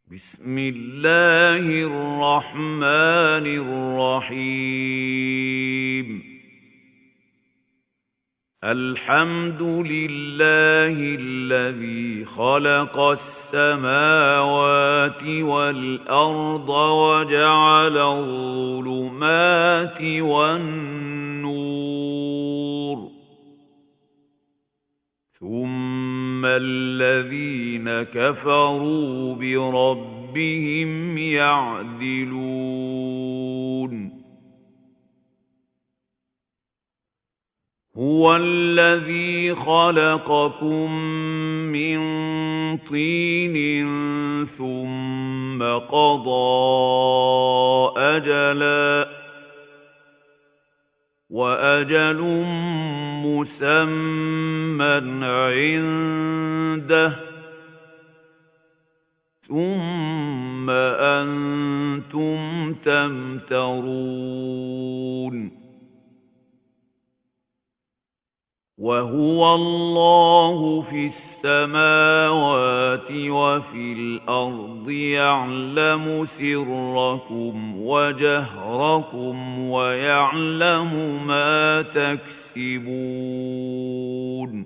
بسم الله الرحمن الرحيم الحمد لله الذي خلق السماوات والأرض وجعل الظلمات والنور ثم الذين كفروا بربهم يعدلون هو الذي خلقكم من طين ثم قضى أجلا وأجل مسمى عنده ثم أنتم تمترون وهو الله في السماوات وفي الأرض يعلم سركم وجهركم ويعلم ما تكسبون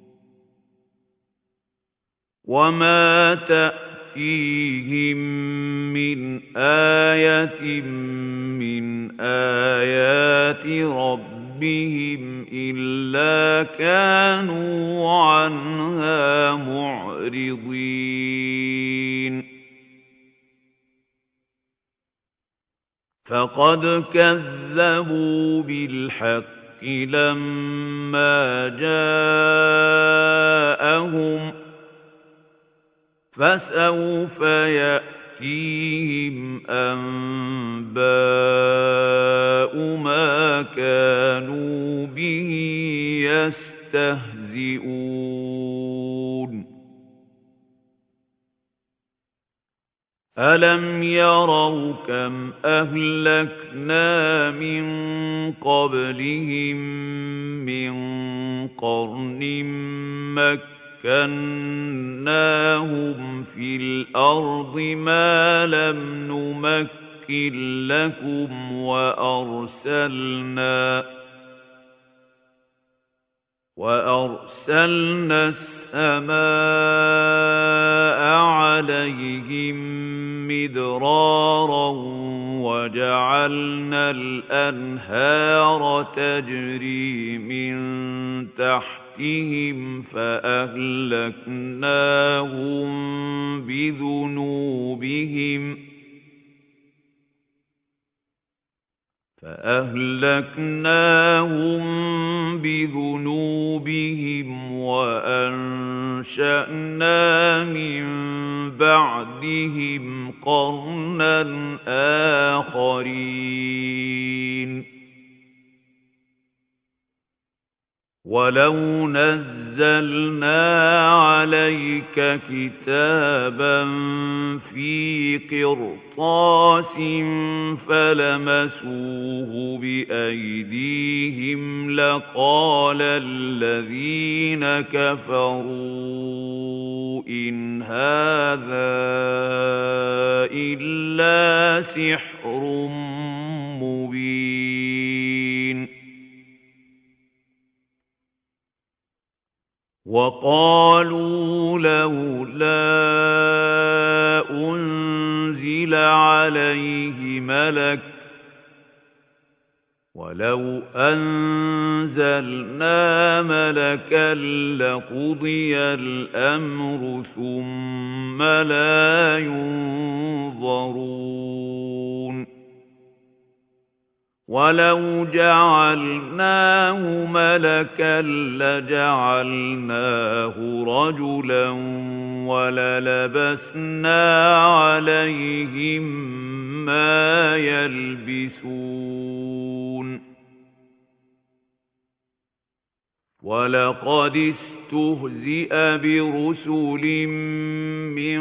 وما تأتيهم من آية من آيات ربهم إلا كانوا عنها معرضين فقد كذبوا بالحق لما جاءهم فسوف يأتيهم أنباء ما كانوا به يستهزئون ألم يروا كم أهلكنا من قبلهم من قرن مكناهم في الأرض ما لم نمكن لكم وأرسلنا السماء عليهم مدرارا وجعلنا الأنهار تجري من تحتهم فأهلكناهم بذنوبهم وأنشأنا من بعدهم قرنا آخرين ولو نزلنا عليك كتابا في قرطاس فلمسوه بأيديهم لقال الذين كفروا إن هذا إلا سحر مبين وقالوا لولا أنزل عليه ملك ولو أنزلنا ملكا لقضي الأمر ثم لا ينظرون ولو جعلناه ملكا لجعلناه رجلا وللبسنا عليهم ما يلبسون ولقد استهزئ برسل من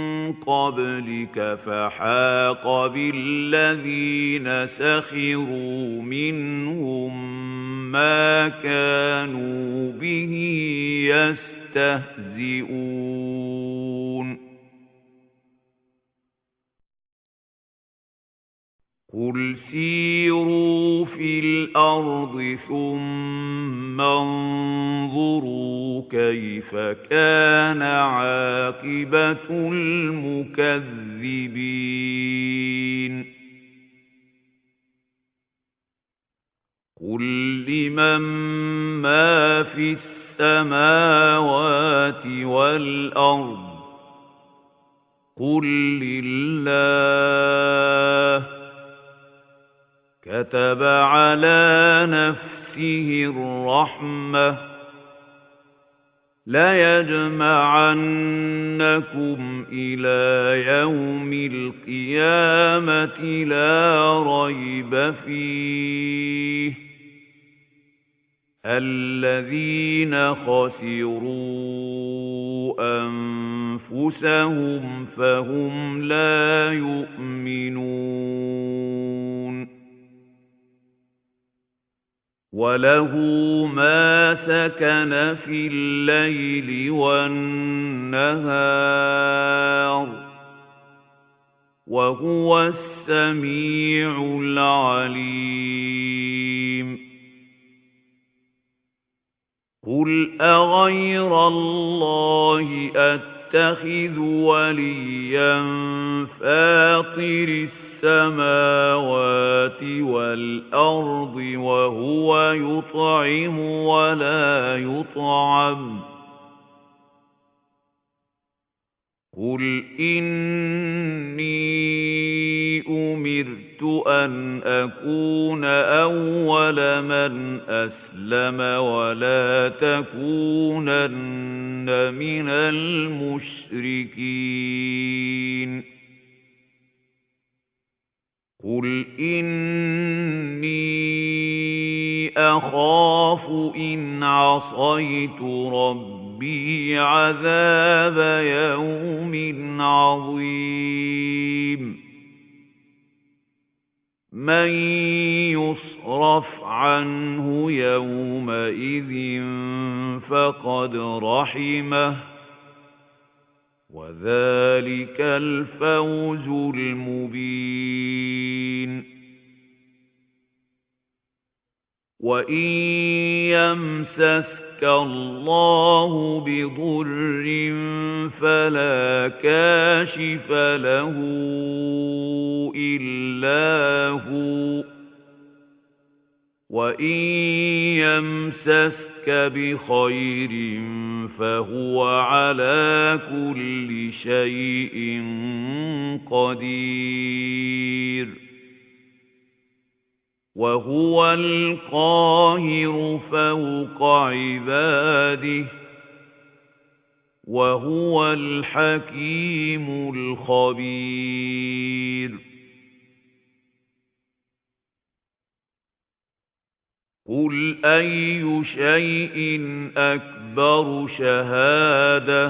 قبلك فحاق بالذين سخروا منهم ما كانوا به يستهزئون قُلْ سِيرُوا فِي الْأَرْضِ ثُمَّ انظُرُوا كَيْفَ كَانَ عَاقِبَةُ الْمُكَذِّبِينَ قُل لِّمَن مَّا فِي السَّمَاوَاتِ وَالْأَرْضِ قُل لِّلَّهِ كَتَبَ عَلَى نَفْسِهِ الرَّحْمَةَ لَيَجْمَعَنَّكُمْ إِلَى يَوْمِ الْقِيَامَةِ لَا رَيْبَ فِيهِ الَّذِينَ خَسِرُوا أَنفُسَهُمْ فَهُمْ لَا يُؤْمِنُونَ وَلَهُ مَا سَكَنَ فِي اللَّيْلِ وَالنَّهَارِ وَهُوَ السَّمِيعُ الْعَلِيمُ قُلْ أَغَيْرَ اللَّهِ أَتَّخِذُ وَلِيًّا فَاطِرِ السَّمَاوَاتِ وَالْأَرْضِ وَهُوَ يُطْعِمُ وَلَا يُطْعَمُ قُلْ إِنِّي أُمِرْتُ أَنْ أَكُونَ أَوَّلَ مَنْ أَسْلَمَ وَلَا تَكُونَنَّ مِنَ الْمُشْرِكِينَ قُلْ إِنِّي أَخَافُ إِنْ عَصَيْتُ رَبِّي عَذَابَ يَوْمٍ عَظِيمٍ مَنْ يُصْرَفْ عَنْهُ يَوْمَئِذٍ فَقَدْ رَحِمَهُ وَذَلِكَ الْفَوْزُ الْمُبِينُ وَإِنْ يَمْسَسْكَ اللَّهُ بِضُرٍّ فَلَا كَاشِفَ لَهُ إِلَّا هُوَ وَإِنْ يَمْسَسْكَ بِخَيْرٍ فَهُوَ عَلَى كُلِّ شَيْءٍ قَدِيرٌ وَهُوَ الْقَاهِرُ فَوْقَ عِبَادِهِ وَهُوَ الْحَكِيمُ الْخَبِيرُ قُلْ أَيُّ شَيْءٍ أَكْبَرُ شَهَادَةً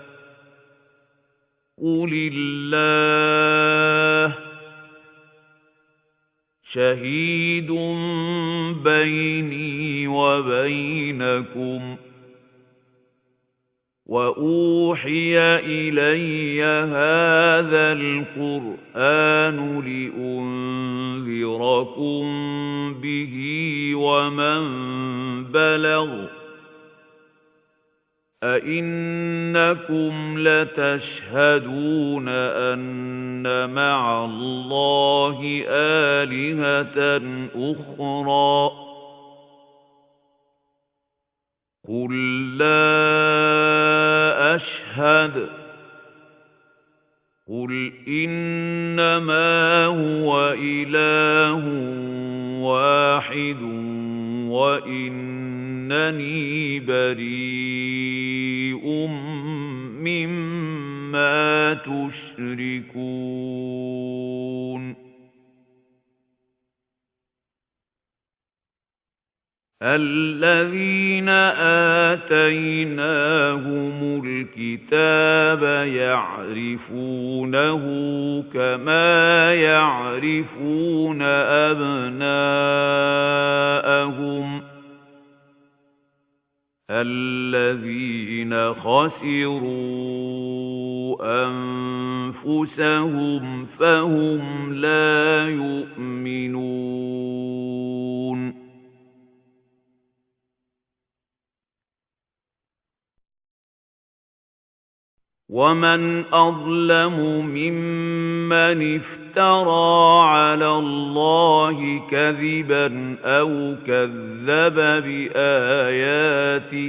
قُلِ اللَّهُ شَهِيدٌ بَيْنِي وَبَيْنَكُمْ وَأُوحِيَ إِلَيَّ هَذَا الْقُرْآنُ لِأُنذِرَكُم بِهِ وَمَن بَلَغَ أَئِنَّكُمْ لَتَشْهَدُونَ أَنَّ مَعَ اللَّهِ آلِهَةً أُخْرَى قُل لَّا أَشْهَدُ قُلْ إِنَّمَا هُوَ إِلَٰهٌ وَاحِدٌ وَإِنَّنِي بَرِيءٌ مِّمَّا تُشْرِكُونَ الَّذِينَ آتَيْنَاهُمُ الْكِتَابَ يَعْرِفُونَهُ كَمَا يَعْرِفُونَ أَبْنَاءَهُمُ الَّذِينَ خَسِرُوا أَنفُسَهُمْ أنفسهم فهم لا يؤمنون ومن أظلم ممن افترى على الله كذبا أو كذب بآياته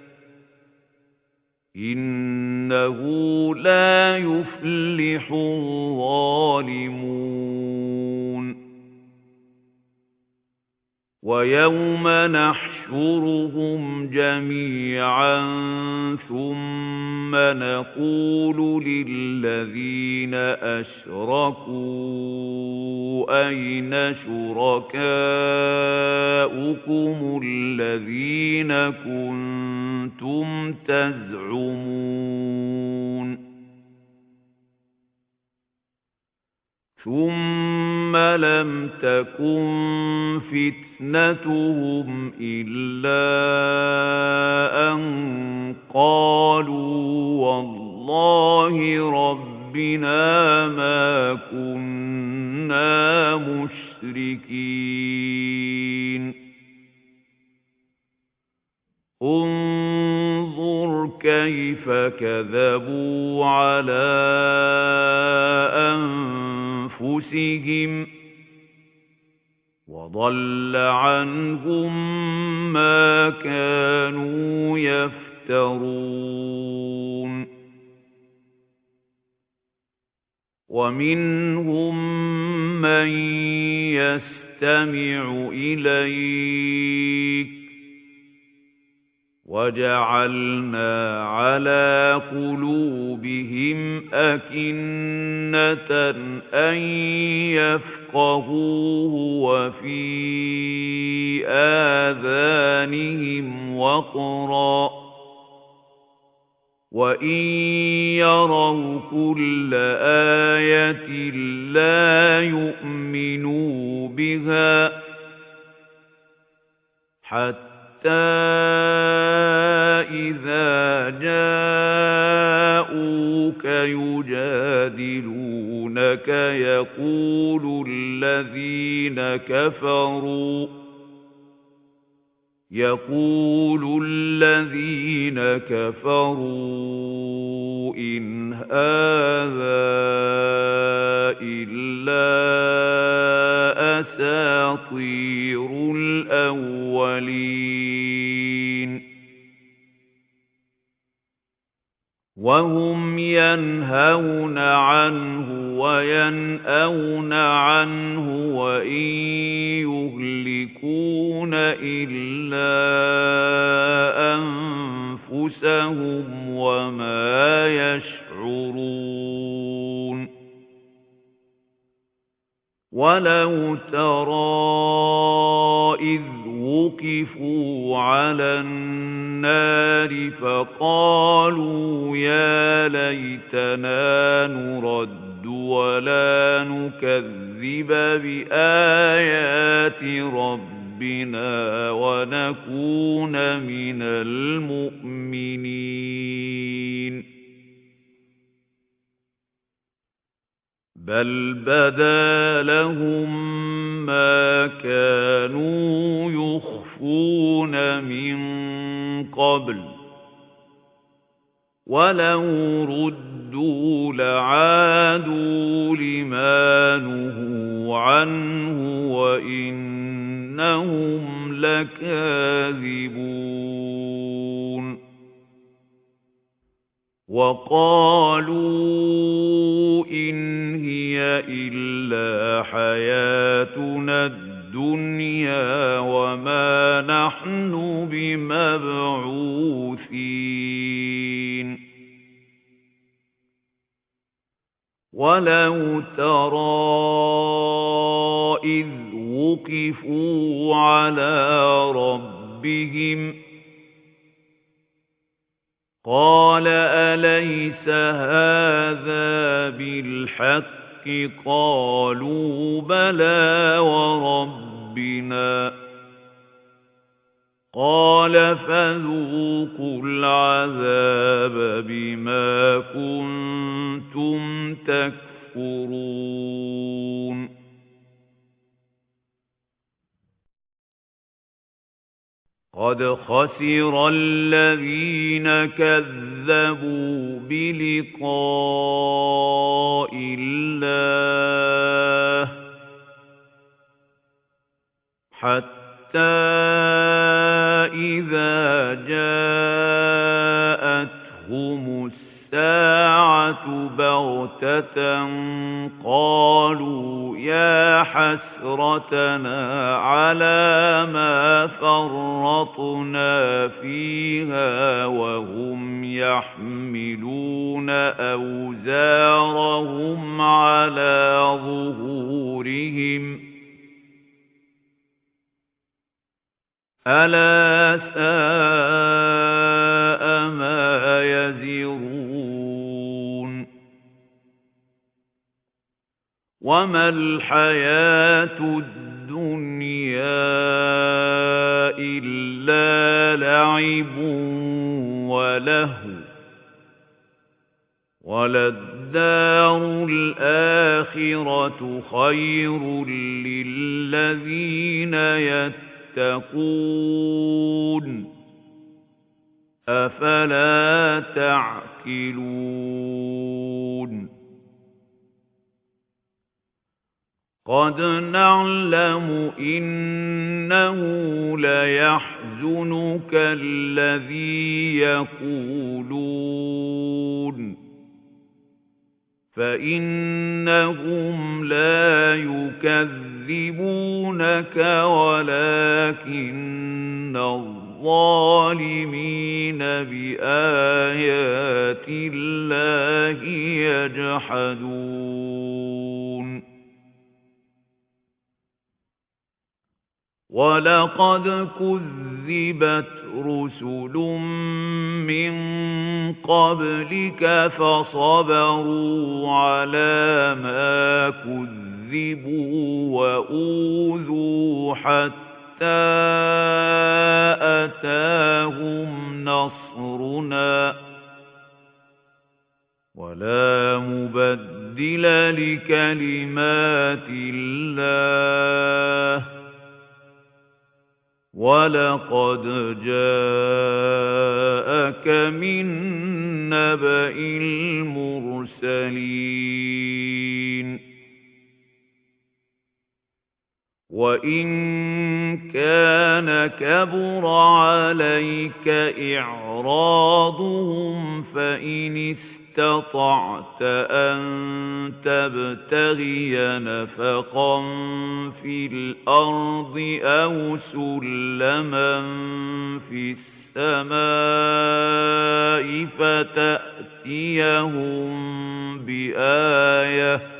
إنه لا يفلح الظالمون ويوم نحشرهم جميعا ثم نقول للذين أشركوا أين شركاؤكم الذين كنتم تزعمون ثم لم تكن فتنتهم إلا أن قالوا والله ربنا ما كنا مشركين انظر كيف كذبوا على أنفسهم وضل عنهم ما كانوا يفترون ومنهم من يستمع إليك وجعلنا على قلوبهم أكنة أن يفقهوه وفي آذانهم وقرا وإن يروا كل آية لا يؤمنوا بها حتى إذا جاءوك يجادلونك يقول الذين كفروا إن هذا إلا أساطير الأولين وهم ينهون عنه وينأون عنه وإن يهلكون إلا أنفسهم وما يشعرون ولو ترى إذ وقفوا على النار فقالوا يا ليتنا نرد ولا نكذب بآيات ربنا ونكون من المؤمنين بل بدا لهم ما كانوا يخفون من قبل ولو ردوا لعادوا لما نهوا عنه وإنهم لكاذبون وقالوا إن هي إلا حياتنا الدنيا وما نحن بمبعوثين ولو ترى إذ وقفوا على ربهم قال أليس هذا بالحق قالوا بلى وربنا قال فذوقوا العذاب بما كنتم قد خسر الذين كذبوا بلقاء الله حتى إذا جاءتهم الساعة بغتة قالوا يا حسرتنا على ما فرطنا فيها وهم يحملون أوزارهم على ظهورهم ألا ساء ما يزرون وما الحياة الدنيا إلا لعب ولهو وللدار الآخرة خير للذين يتقون أفلا تعقلون قد نعلم إنه ليحزنك الذي يقولون فإنهم لا يكذبونك ولكن الظالمين بآيات الله يجحدون ولقد كذبت رسل من قبلك فصبروا على ما كذبوا وأوذوا حتى أتاهم نصرنا ولا مبدل لكلمات الله وَلَقَدْ جَاءَكَ مِن نَّبَإِ الْمُرْسَلِينَ وَإِن كَانَ كَبُرَ عَلَيْكَ إِعْرَاضُهُمْ فَإِنِ اسْتَطَعْتَ أَن تَبْتَغِيَ نَفَقًا فِي الْأَرْضِ أَوْ سُلَّمًا فِي السَّمَاءِ فَتَأْتِيَهُم بِآيَةٍ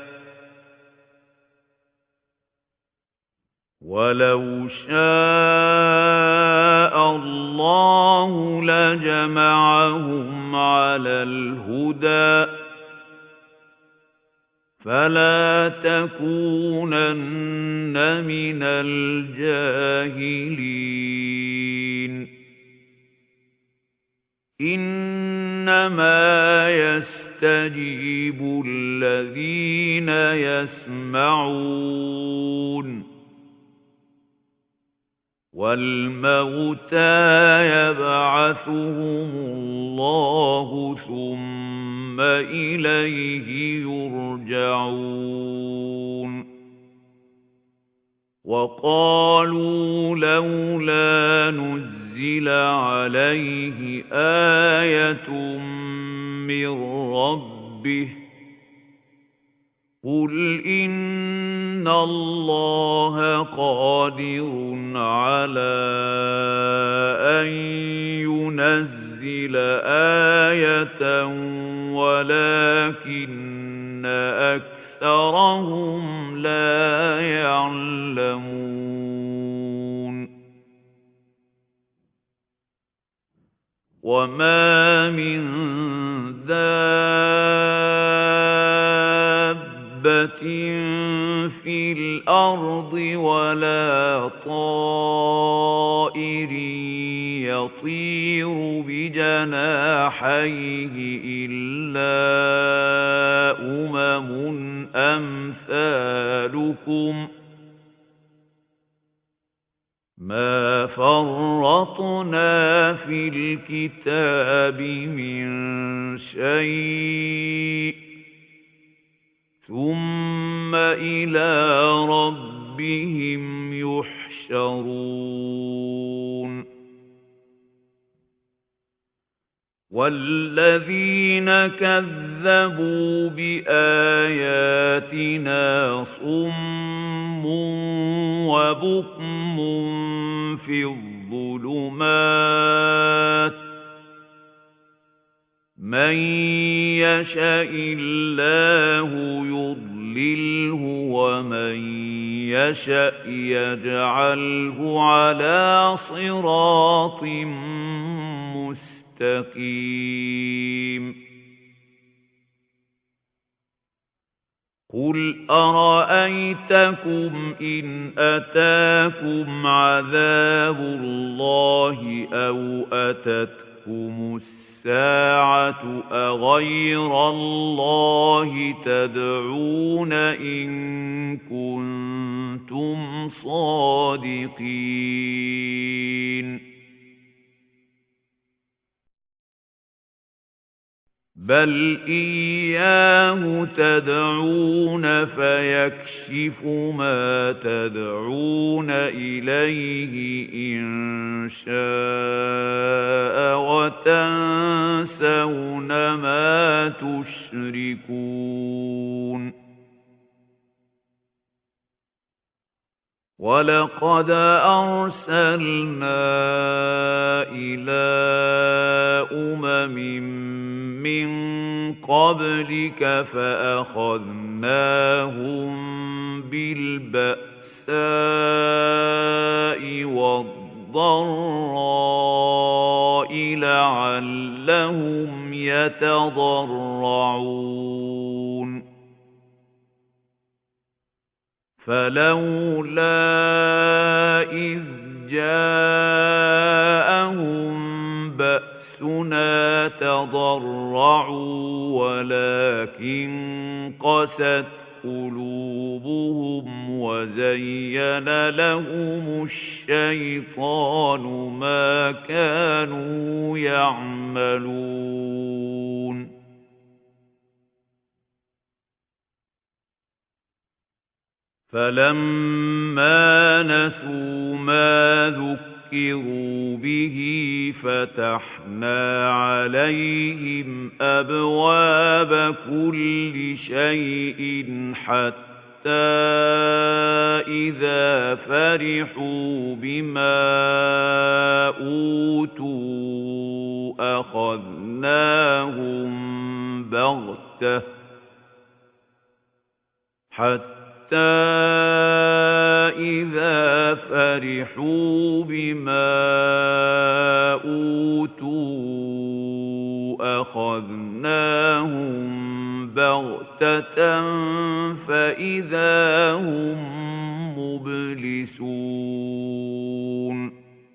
وَلَوْ شَاءَ اللَّهُ لَجَمَعَهُمْ عَلَى الْهُدَى فَلَا تَكُونَنَّ مِنَ الْجَاهِلِينَ إِنَّمَا يَسْتَجِيبُ الَّذِينَ يَسْمَعُونَ وَالْمَوْتَى يَبْعَثُهُمُ اللَّهُ ثُمَّ إِلَيْهِ يُرْجَعُونَ وَقَالُوا لَوْلَا نُزِّلَ عَلَيْهِ آيَةٌ مِّن رَّبِّهِ قُلْ إِنَّ اللَّهَ قَادِرٌ عَلَىٰ أَن يُنَزِّلَ آيَةً وَلَٰكِنَّ أَكْثَرَهُمْ لَا يَعْلَمُونَ وَمَا مِن دَابَّةٍ فِي الْأَرْضِ وَلَا طَائِرٍ يَطِيرُ بِجَنَاحَيْهِ إِلَّا أُمَمٌ أَمْثَالُكُم مَا فَرَّطْنَا فِي الْكِتَابِ مِنْ شَيْءٍ ثُمَّ إِلَى رَبِّهِمْ يُحْشَرُونَ وَالَّذِينَ كَذَّبُوا بِآيَاتِنَا صُمٌّ وَبُكْمٌ فِي الظُّلُمَاتِ مَن يَشَإِ اللَّهُ يُضْلِلْهُ وَمَن يَشَأْ يَجْعَلْهُ عَلَى صِرَاطٍ مستقيم قُلْ أَرَأَيْتَكُمْ إِنْ أَتَاكُمْ عَذَابُ اللَّهِ أَوْ أَتَتْكُمُ السَّاعَةُ أَغَيْرَ اللَّهِ تَدْعُونَ إِن كُنتُمْ صَادِقِينَ بَلْ إِيَّاهُ تَدْعُونَ فَيَكْشِفُ مَا تَدْعُونَ إِلَيْهِ إِن شَاءَ وَتَنسَوْنَ مَا تُشْرِكُونَ وَلَقَدْ أَرْسَلْنَا إِلَى مِن قَبْلِكَ فَأَخَذْنَاهُم بِالْبَأْسَاءِ وَالضَّرَّاءِ لَعَلَّهُمْ يَتَضَرَّعُونَ فَلَوْلَا إِذْ جَاءَهُم بَأْسُنَا تَضَرَّعُوا وَلَكِنْ قَسَتْ قُلُوبُهُمْ وَزَيَّنَ لَهُمُ الشَّيْطَانُ مَا كَانُوا يَعْمَلُونَ فَلَمَّا نَسُوا مَا ذُكِّرُوا بِهِ فَتَحْنَا عَلَيْهِمْ أَبْوَابَ كُلِّ شَيْءٍ حَتَّى إِذَا فَرِحُوا بِمَا أُوتُوا أَخَذْنَاهُمْ بَغْتَةً إِذَا فَرِحُوا بِمَا أُوتُوا أَخَذْنَاهُمْ بَغْتَةً فَإِذَا هُمْ مُبْلِسُونَ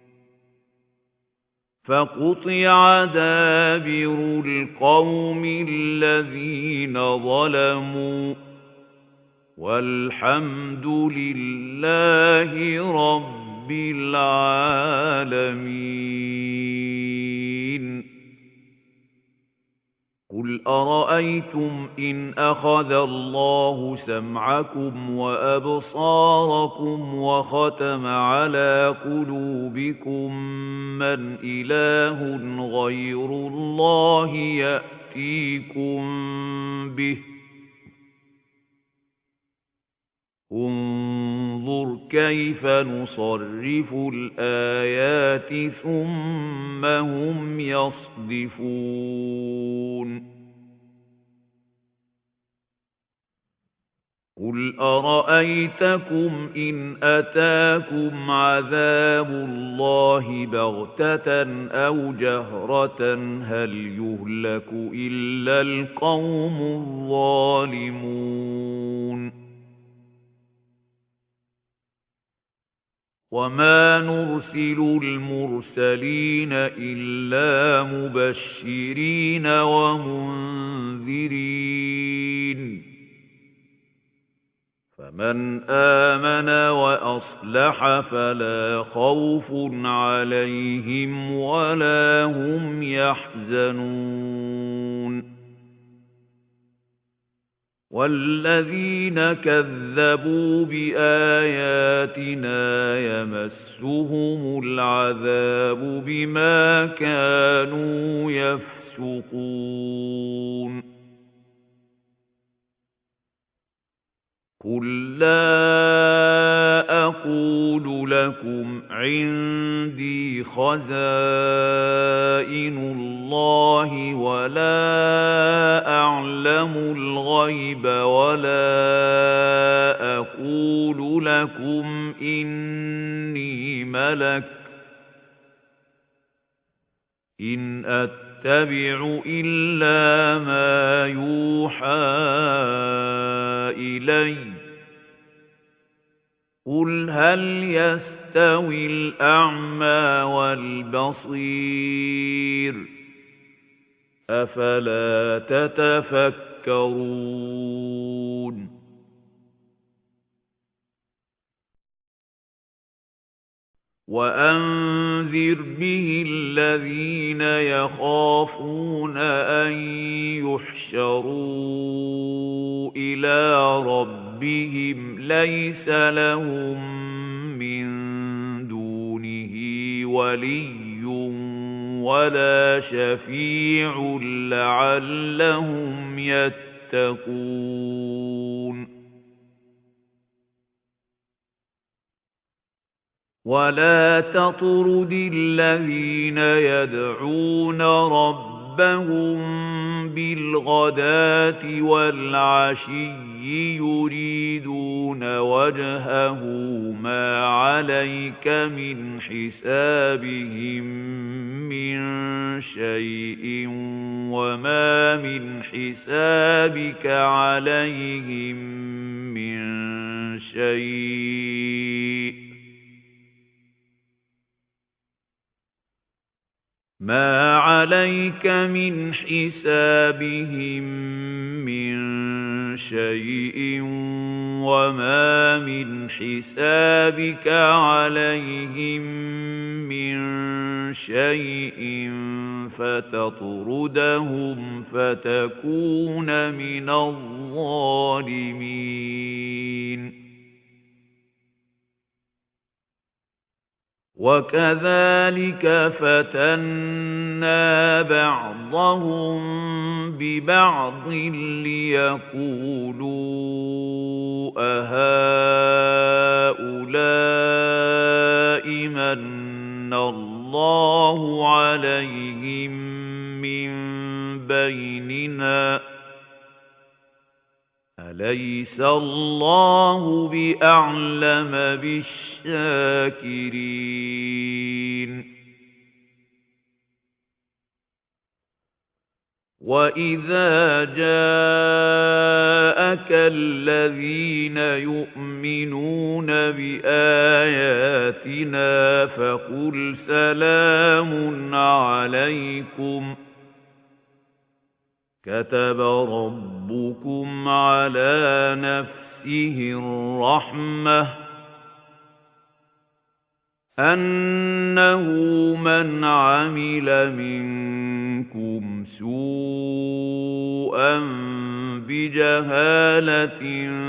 فَقُطِعَ دَابِرُ الْقَوْمِ الَّذِينَ ظَلَمُوا وَالْحَمْدُ لِلَّهِ رَبِّ الْعَالَمِينَ قُلْ أَرَأَيْتُمْ إِنْ أَخَذَ اللَّهُ سَمْعَكُمْ وَأَبْصَارَكُمْ وَخَتَمَ عَلَى قُلُوبِكُمْ مَنْ إِلَٰهٌ غَيْرُ اللَّهِ يَأْتِيكُمْ بِهِ انظُرْ كَيْفَ نُصَرِّفُ الْآيَاتِ ثُمَّ هُمْ يَصْدِفُونَ قُلْ أَرَأَيْتَكُمْ إِنْ أَتَاكُمْ عَذَابُ اللَّهِ بَغْتَةً أَوْ جَهْرَةً هَلْ يُهْلَكُ إِلَّا الْقَوْمُ الظَّالِمُونَ وَمَا نُرْسِلُ الْمُرْسَلِينَ إِلَّا مُبَشِّرِينَ وَمُنذِرِينَ فمن آمن وأصلح فلا خوف عليهم ولا هم يحزنون والذين كذبوا بآياتنا يمسهم العذاب بما كانوا يفسقون قُل لَّا أَقُولُ لَكُمْ عِندِي خَزَائِنُ اللَّهِ وَلَا أَعْلَمُ الْغَيْبَ وَلَا أَقُولُ لَكُمْ إِنِّي مَلَكٌ إِنْ أَتَّبِعُ إِلَّا مَا يُوحَىٰ إِلَيَّ قُلْ هَلْ يَسْتَوِي الْأَعْمَى وَالْبَصِيرُ أَفَلَا تَتَفَكَّرُونَ وَأَنذِرْ بِهِ الَّذِينَ يَخَافُونَ أَن يُحْشَرُوا إِلَى رَبِّهِمْ لَيْسَ لَهُم مِّن دُونِهِ وَلِيٌّ وَلَا شَفِيعٌ لَّعَلَّهُمْ يَتَّقُونَ وَلَا تَطْرُدِ الَّذِينَ يَدْعُونَ رَبَّهُم بِالْغَدَاةِ وَالْعَشِيِّ يُرِيدُونَ وَجْهَهُ مَا عَلَيْكَ مِنْ حِسَابِهِم مِّن شَيْءٍ وَمَا مِنْ حِسَابِكَ عَلَيْهِم مِّن شَيْءٍ مَا عَلَيْكَ مِنْ حِسَابِهِم مِّن شَيْءٍ وَمَا مِنْ حِسَابِكَ عَلَيْهِم مِّن شَيْءٍ فَتَطْرُدَهُمْ فَتَكُونَ مِنَ الظَّالِمِينَ وَكَذَلِكَ فَتَنَّا بَعْضَهُم بِبَعْضٍ لِيَقُولُوا أَهَؤُلَاءِ مَنَّ اللَّهُ عَلَيْهِمْ مِنْ بَيْنِنَا أَلَيْسَ اللَّهُ بِأَعْلَمَ بِالشَّاكِرِينَ وَإِذَا جَاءَكَ الَّذِينَ يُؤْمِنُونَ بِآيَاتِنَا فَقُلْ سَلَامٌ عَلَيْكُمْ كَتَبَ رَبُّكُمْ عَلَى نَفْسِهِ الرَّحْمَةَ أَنَّهُ مَنْ عَمِلَ مِنكُمْ سُوءًا بِجَهَالَةٍ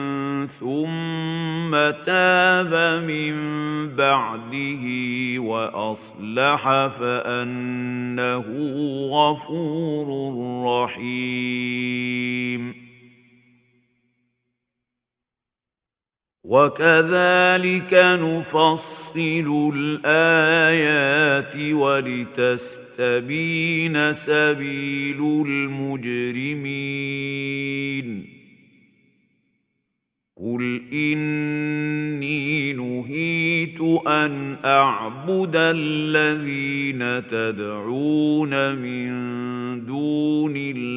ثُمَّ تَابَ مِن بَعْدِهِ وَأَصْلَحَ فَأَنَّهُ غَفُورٌ رَّحِيمٌ وَكَذَلِكَ نُفَصِّلُ الْآيَاتِ وَلِتَسْتَبِينَ سَبِيلُ الْمُجْرِمِينَ قُلْ إِنِّي نُهِيتُ أَنْ أَعْبُدَ الَّذِينَ تَدْعُونَ مِن دُونِ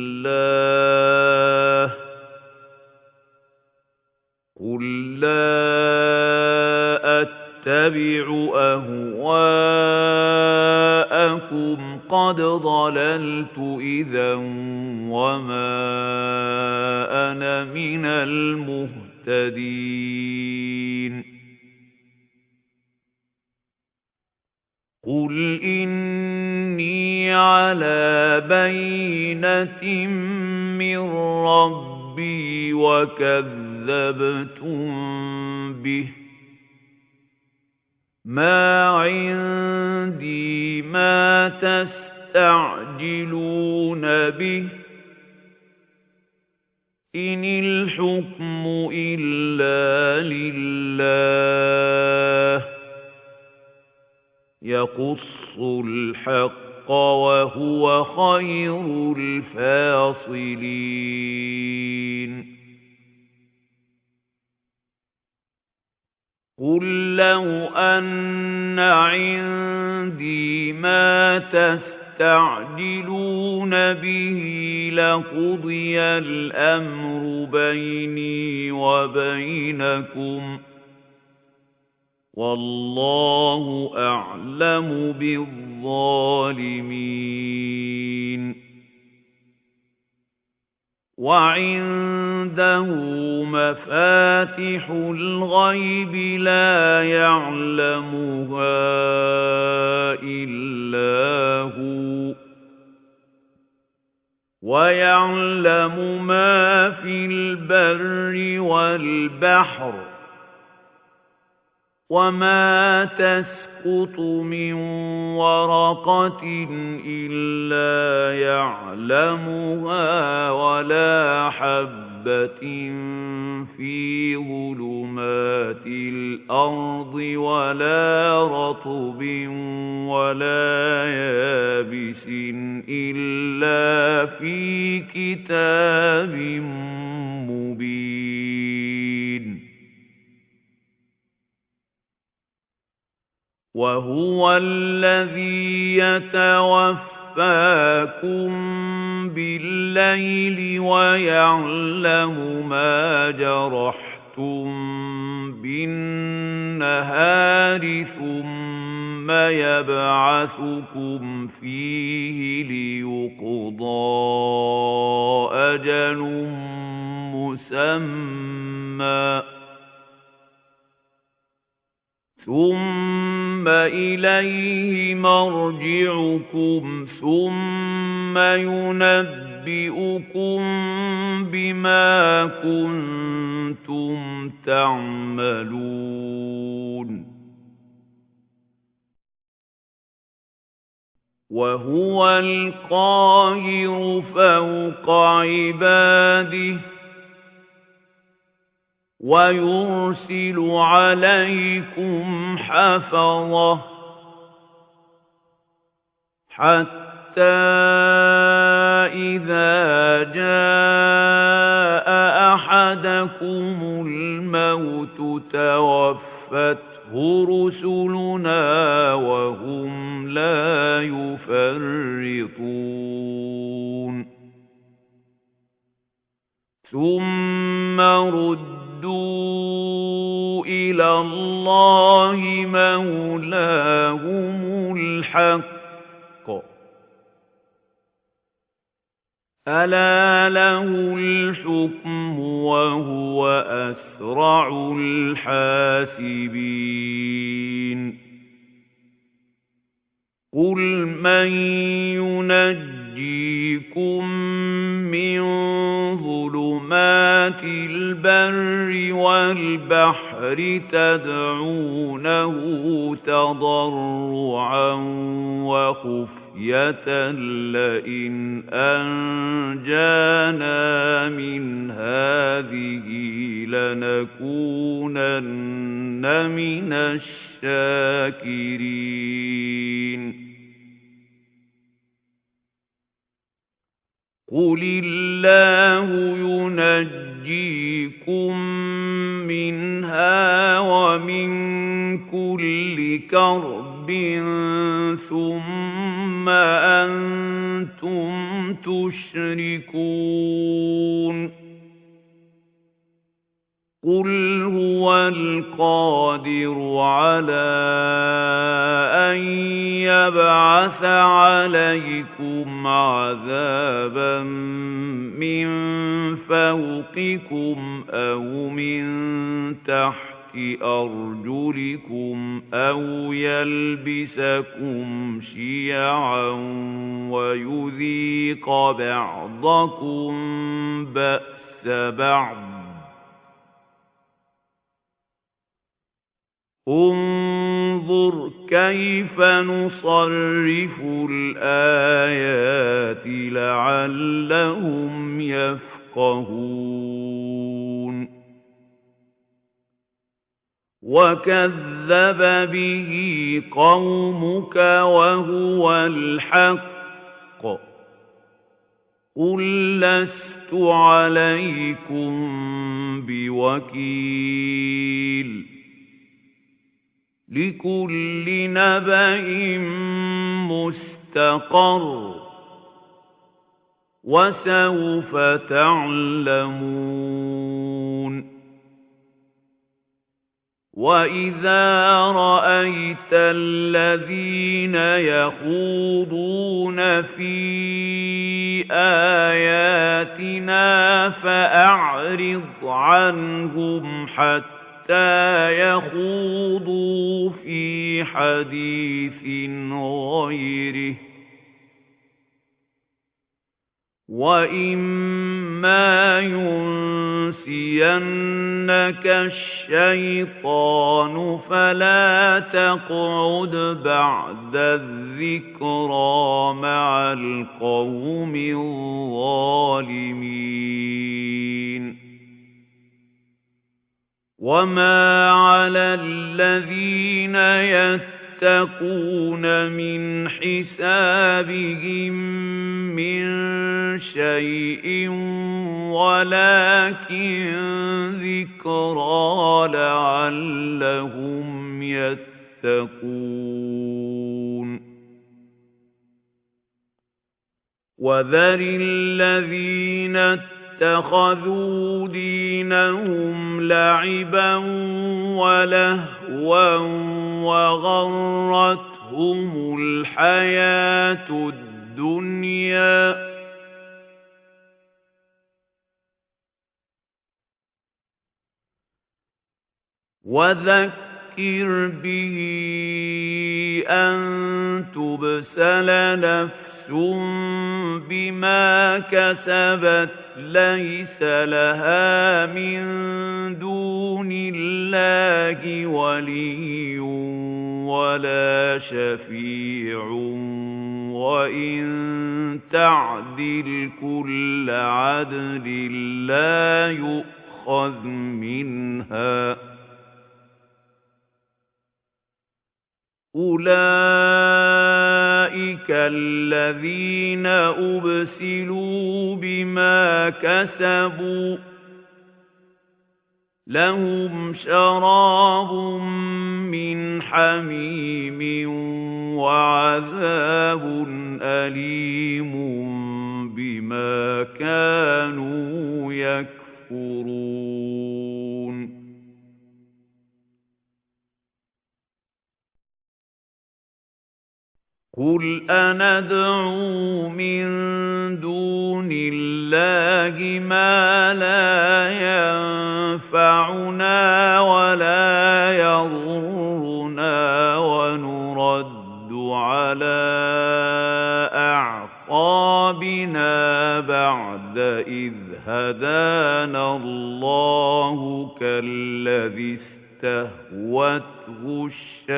اللَّهِ قُل لَّا أَتَّبِعُ أَهْوَاءَكُمْ قَدْ ضَلَلْتُ إِذًا وَمَا أَنَا مِنَ الْمُهْتَدِينَ مهتدين قل إني على بينة من ربي وكذبتم به ما عندي ما تستعجلون به إن الحكم إلا لله يقص الحق وهو خير الفاصلين قل لو أن عندي ما تستعجلون به لقضي الأمر بيني وبينكم والله أعلم بالظالمين وعنده مفاتح الغيب لا يعلمها إلا هو ويعلم ما في البر والبحر وما تسقط من ورقة إلا يعلمها ولا حبة في ظلمات الأرض ولا رطب ولا يابس إلا في كتاب مبين وهو الذي يتوفاكم بالليل ويعلم ما جرحتم بالنهار ثم يبعثكم فيه ليقضى أجل مسمى ثم إليه مرجعكم ثم ينبئكم بما كنتم تعملون وهو القاهر فوق عباده ويرسل عليكم حفظة حتى إذا جاء أحدكم الموت توفته رسلنا وهم لا يفرطون ثم ردوا إلى الله مولاهم الحق ألا له الحكم وهو أسرع الحاسبين قل من ينجيكم من ظلمات البر والبحر تدعونه تضرعا وخفية لئن أنجانا من هذه لنكونن من الشاكرين قل الله ينجيكم منها ومن كل كرب ثم أنتم تشركون قل هو القادر على أن يبعث عليكم عذابا من فَوْقِكُمْ أَوْ مِن تَحْتِ أَرْجُلِكُمْ أَوْ يَلْبِسَكُمْ شِيَعًا وَيُذِيقَ بَعْضَكُم بَأْسَ بَعْضٍ ۗ انظُرْ كَيْفَ نُصَرِّفُ الْآيَاتِ لَعَلَّهُمْ يَفْقَهُونَ وَكَذَّبَ بِهِ قَوْمُكَ وَهُوَ الْحَقُّ ۚ قُل لَّسْتُ عَلَيْكُم بِوَكِيلٍ لِكُلِّ نَبَإٍ مُّسْتَقَرٌّ وَسَوْفَ تَعْلَمُونَ وَإِذَا رَأَيْتَ الَّذِينَ يَخُوضُونَ فِي آيَاتِنَا فَأَعْرِضْ عَنْهُمْ حَتَّىٰ يَخُوضُوا فِي حَدِيثٍ غَيْرِهِ ۚ وَإِمَّا يُنسِيَنَّكَ الشَّيْطَانُ فَلَا تَقْعُدْ بَعْدَ الذِّكْرَىٰ مَعَ الْقَوْمِ الظَّالِمِينَ وَمَا عَلَى الَّذِينَ يَتَّقُونَ مِنْ حِسَابِهِم مِّن شَيْءٍ وَلَٰكِن ذِكْرَىٰ لَعَلَّهُمْ يَتَّقُونَ وَذَرِ الَّذِينَ اتَّخَذُوا دِينَهُمْ لَعِبًا وَلَهْوًا وَغَرَّتْهُمُ الْحَيَاةُ الدُّنْيَا ۚ وَذَكِّرْ بِهِ أَن تُبْسَلَ نَفْسٌ بِمَا كَسَبَتْ لَيْسَ لَهَا مِن دُونِ اللَّهِ وَلِيٌّ وَلَا شَفِيعٌ وَإِن تَعْدِلْ كُلَّ عَدْلٍ لَّا يُؤْخَذْ مِنْهَا ۗ أُولَٰئِكَ الَّذِينَ أُبْسِلُوا بِمَا كَسَبُوا ۖ لَهُمْ شَرَابٌ مِّنْ حَمِيمٍ وَعَذَابٌ أَلِيمٌ بِمَا كَانُوا يَكْفُرُونَ قُلْ أَنَدْعُو مِن دُونِ اللَّهِ مَا لَا يَنفَعُنَا وَلَا يَضُرُّنَا وَنُرَدُّ عَلَىٰ أَعْقَابِنَا بَعْدَ إِذْ هَدَانَا اللَّهُ كَالَّذِي اسْتَهْوَتْهُ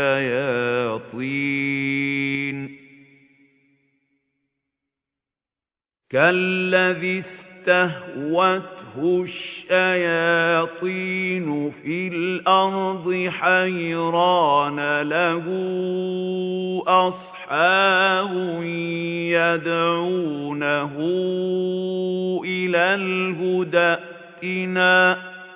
الشَّيَاطِينُ فِي الْأَرْضِ حَيْرَانَ لَهُ أَصْحَابٌ يَدْعُونَهُ إِلَى الْهُدى ائْتِنَا ۗ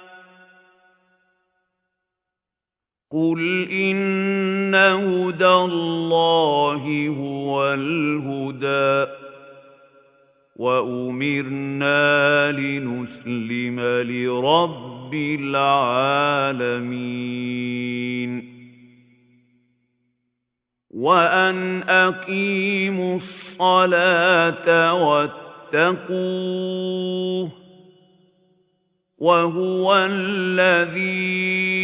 قُلْ إِنَّ هُدَى اللَّهِ هُوَ الْهُدَىٰ ۖ وَأُمِرْنَا لِنُسْلِمَ لِرَبِّ الْعَالَمِينَ وَأَنْ أَقِيمُوا الصَّلَاةَ وَاتَّقُوهُ وهو الذي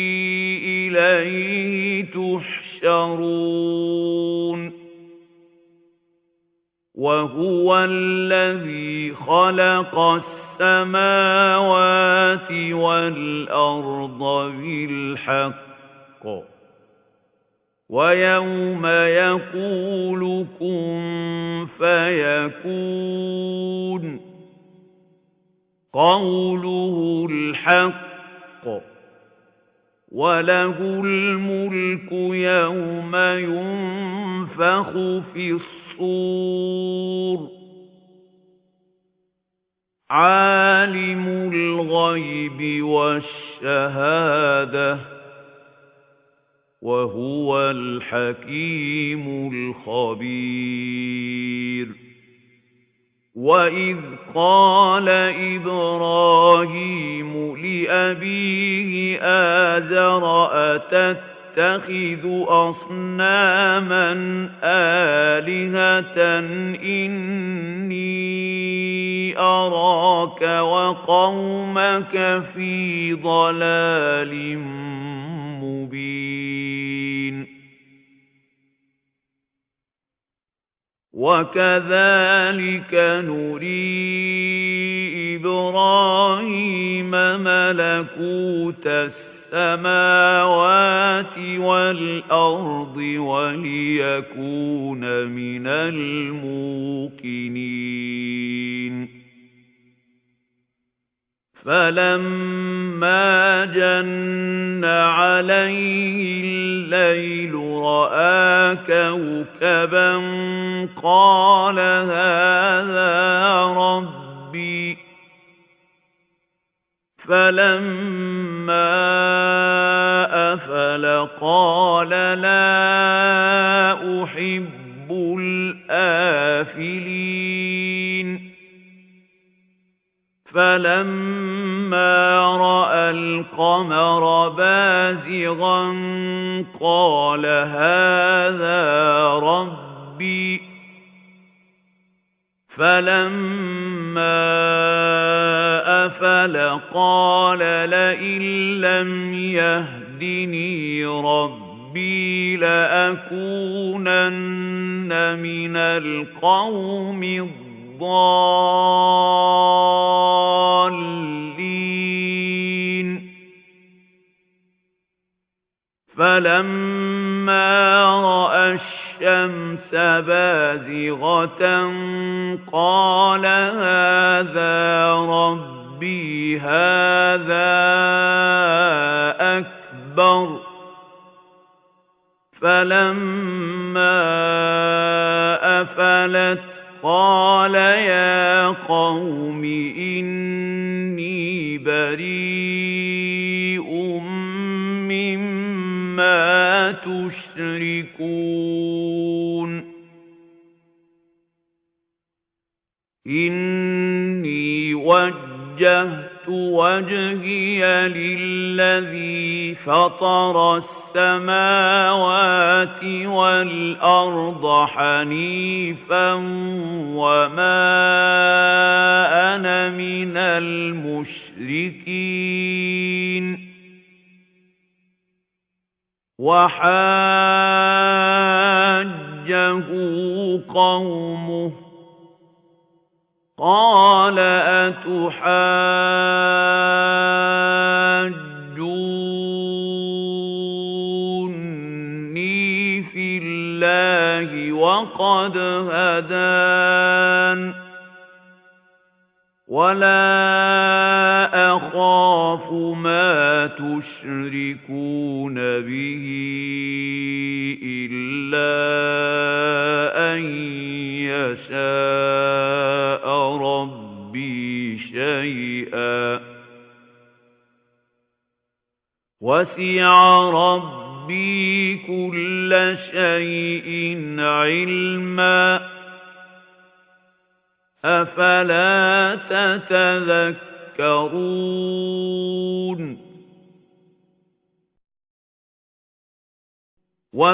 إليه تحشرون وهو الذي خلق السماوات والأرض بالحق ويوم يقول كن فيكون قوله الحق وله الملك يوم ينفخ في الصور عالم الغيب والشهادة وهو الحكيم الخبير وإذ قال إبراهيم لأبيه آزر أتتخذ أصناما آلهة إني أراك وقومك في ضلال مبين وكذلك نري إبراهيم ملكوت السماوات والأرض وليكون من الموقنين فلما جن عليه الليل رأى كوكبا قال هذا ربي فلما أفل قال لا أحب الآفلين فلما رأى القمر بازغا قال هذا ربي فلما أفل قال لئن لم يهدني ربي لأكونن من القوم الضالين فلما رأى الشمس بازغة قال هذا ربي هذا أكبر فلما أفلت قال يا قوم إني بريء مما تشركون إني وجهت وجهي للذي فطر السماوات والأرض حنيفا وما أنا من المشركين وحاجه قومه قال أتحاجوني في الله وقد هدان ولا أخاف ما تشركون به إلا أن يشاء ربي شيئا وسع ربي كل شيء علما أفلا تتذكرون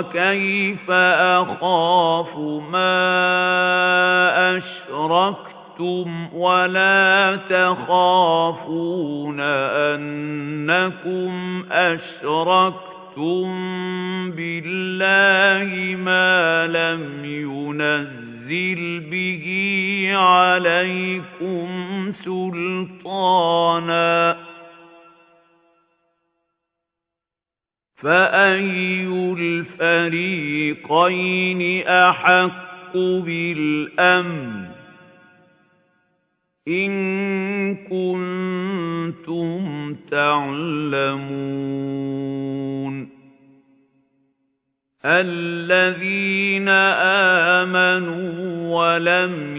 وكيف أخاف ما أشركتم أَشْرَكْتُمْ وَلَا تَخَافُونَ أَنَّكُمْ أَشْرَكْتُم بِاللَّهِ مَا لَمْ يُنَزِّلْ بِهِ عَلَيْكُمْ سُلْطَانًا فَأَيُّ الْفَرِيقَيْنِ أَحَقُّ بِالْأَمْنِ إِن كُنتُمْ تَعْلَمُونَ الَّذِينَ آمَنُوا وَلَمْ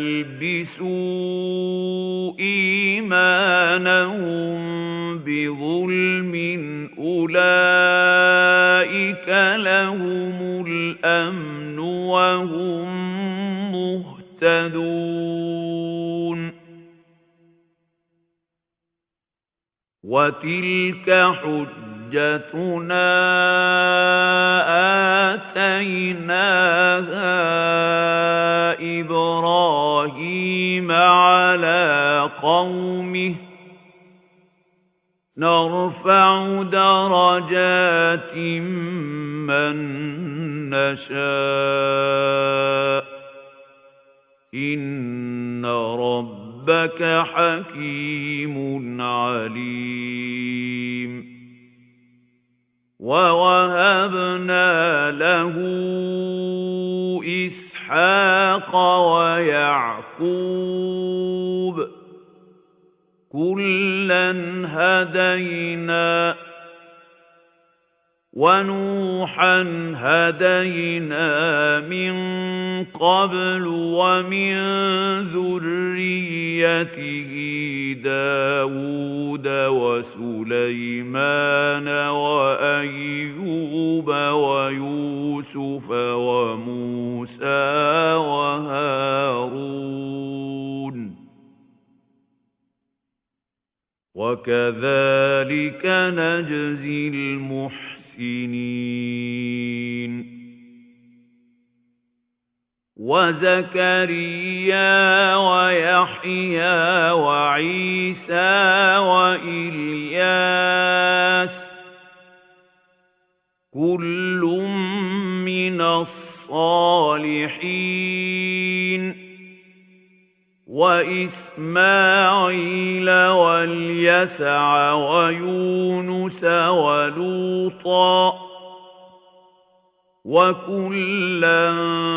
يَلْبِسُوا إِيمَانَهُم بِظُلْمٍ أُولَئِكَ لَهُمُ الْأَمْنُ وَهُمْ مُهْتَدُونَ وَتِلْكَ حُجَّتُنَا آتَيْنَاهَا إِبْرَاهِيمَ عَلَى قَوْمِهِ نَرْفَعُ دَرَجَاتٍ مَّن نَّشَاءُ إِنَّ رَبَّكَ حَكِيمٌ عَلِيمٌ وَوَهَبْنَا لَهُ إِسْحَاقَ وَيَعْقُوبَ كُلًّا هَدَيْنَا وَنُوحًا هَدَيْنَا مِن قَبْلُ وَمِن ذُرِّيَّتِهِ دَاوُودَ وَسُلَيْمَانَ وَأَيُّوبَ وَيُوسُفَ وَمُوسَى وَهَارُونَ وَكَذَلِكَ نَجْزِي الْمُحْسِنِينَ وَزَكَرِيَّا وَيَحْيَىٰ وَعِيسَىٰ وَإِلْيَاسَ كُلٌّ مِّنَ الصَّالِحِينَ وَإِسْمَاعِيلَ وَالْيَسَعَ وَيُونُسَ وَلُوطًا وَكُلًّا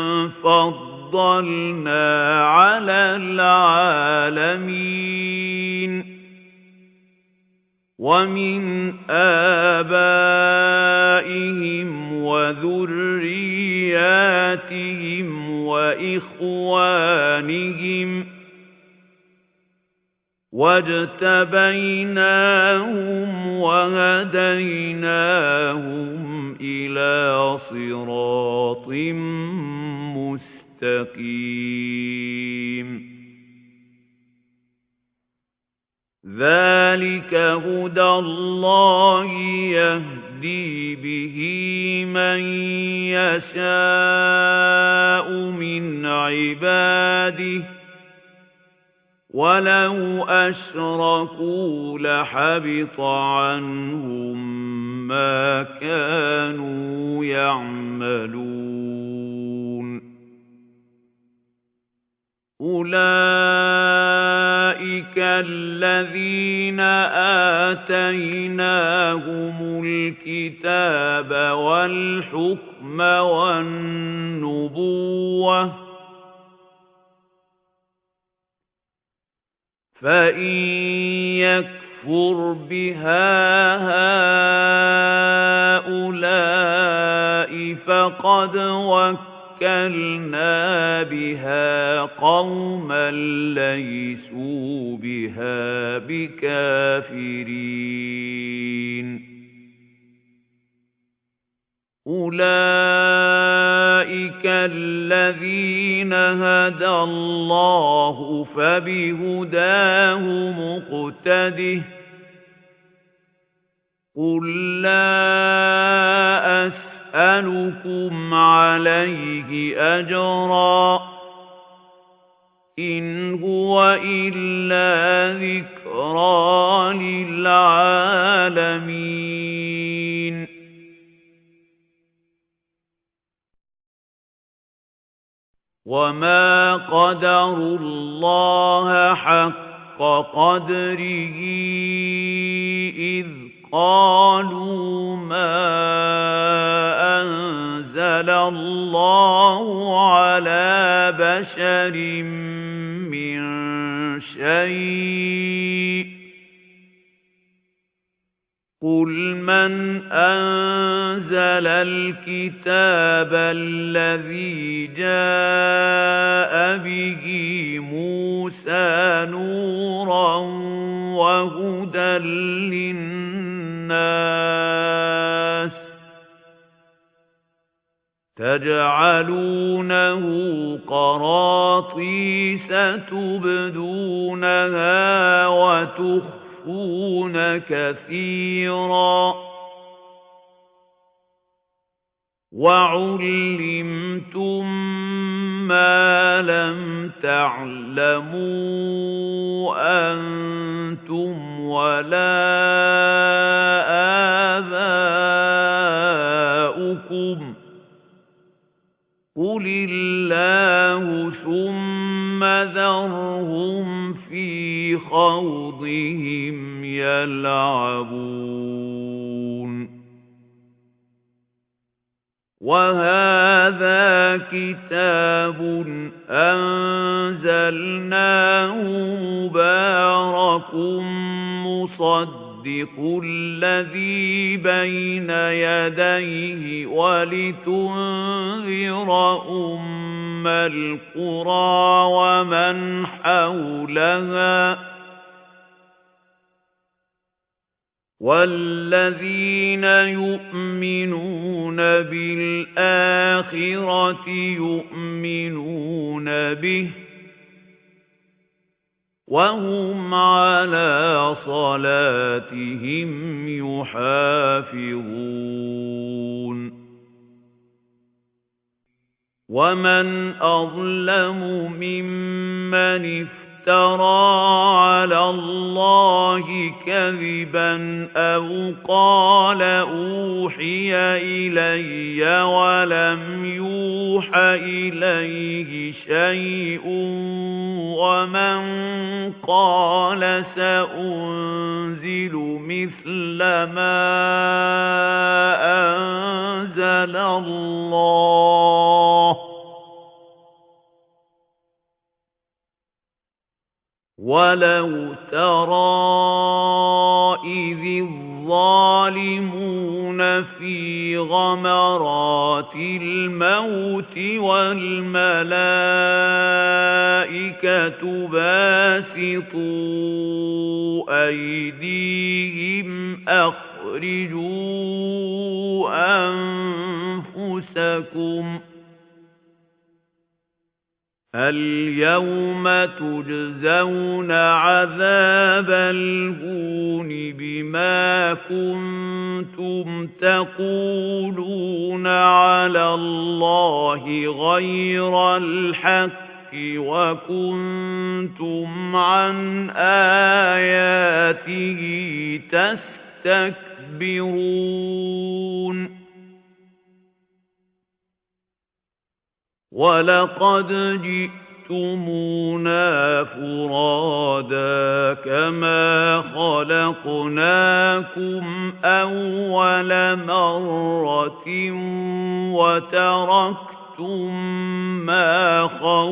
فَضَّلْنَا عَلَى الْعَالَمِينَ وَمِنْ آبَائِهِمْ وَذُرِّيَّاتِهِمْ وَإِخْوَانِهِمْ وَاجْتَبَيْنَاهُمْ وَهَدَيْنَاهُمْ إِلَىٰ صِرَاطٍ مُّسْتَقِيمٍ ذَلِكَ هُدَى اللَّهِ يَهْدِي بِهِ مَن يَشَاءُ مِنْ عِبَادِهِ وَلَوْ أَشْرَكُوا لَحَبِطَ عَنْهُم مَّا كَانُوا يَعْمَلُونَ أُولَئِكَ الَّذِينَ آتَيْنَاهُمُ الْكِتَابَ وَالْحُكْمَ وَالنُّبُوَّةَ فَإِن يَكْفُرْ بِهَا هَؤُلَاءِ فَقَدْ وَكَّلْنَا بِهَا قَوْمًا لَّيْسُوا بِهَا بِكَافِرِينَ أُولَئِكَ الَّذِينَ هَدَى اللَّهُ فَبِهُدَاهُ مُقْتَدِهْ قُل لَّا أَسْأَلُكُمْ عَلَيْهِ أَجْرًا إِنْ هُوَ إِلَّا ذِكْرَىٰ لِلْعَالَمِينَ وَمَا قَدَرُوا اللَّهَ حَقَّ قَدْرِهِ إِذْ قَالُوا مَا أَنزَلَ اللَّهُ عَلَىٰ بَشَرٍ مِّن شَيْءٍ قُلْ مَنْ أَنزَلَ الْكِتَابَ الَّذِي جَاءَ بِهِ مُوسَىٰ نُورًا وَهُدًى لِّلنَّاسِ تَجْعَلُونَهُ قَرَاطِيسَ تُبْدُونَهَا وَتُخْفُونَ كَثِيرًا وَعُلِّمْتُم مَّا لَمْ تَعْلَمُوا أَنتُمْ وَلَا آبَاؤُكُمْ قُلِ اللَّهُ ثُمَّ ذَرْهُمْ فِي خَوْضِهِمْ يَلْعَبُونَ وَهَٰذَا كِتَابٌ أَنزَلْنَاهُ مُبَارَكٌ مُّصَدِّقُ الَّذِي بَيْنَ يَدَيْهِ وَلِتُنذِرَ أُمَّ الْقُرَىٰ وَمَنْ حَوْلَهَا وَالَّذِينَ يُؤْمِنُونَ بِالْآخِرَةِ يُؤْمِنُونَ بِهِ وَهُمْ عَلَىٰ صَلَاتِهِمْ يُحَافِظُونَ وَمَنْ أَظْلَمُ مِمَّنِ افْتَرَىٰ عَلَى اللَّهِ كَذِبًا أَوْ قَالَ أُوحِيَ إِلَيَّ وَلَمْ يُوحَ إِلَيْهِ شَيْءٌ وَمَنْ قَالَ سَأُنزِلُ مِثْلَ مَا أَنزَلَ اللَّهُ وَلَوْ تَرَىٰ إِذِ الظَّالِمُونَ فِي غَمَرَاتِ الْمَوْتِ وَالْمَلَائِكَةُ بَاسِطُو أَيْدِيهِمْ أَخْرِجُوا أَنفُسَكُمْ الْيَوْمَ تُجْزَوْنَ عَذَابَ الْهُونِ بِمَا كُنتُمْ تَقُولُونَ عَلَى اللَّهِ غَيْرَ الْحَقِّ وَكُنتُمْ عَنْ آيَاتِهِ تَسْتَكْبِرُونَ وَلَقَدْ جِئْتُمُونَا فُرَادَىٰ كَمَا خَلَقْنَاكُمْ أَوَّلَ مَرَّةٍ وَتَرَكْتُم مَّا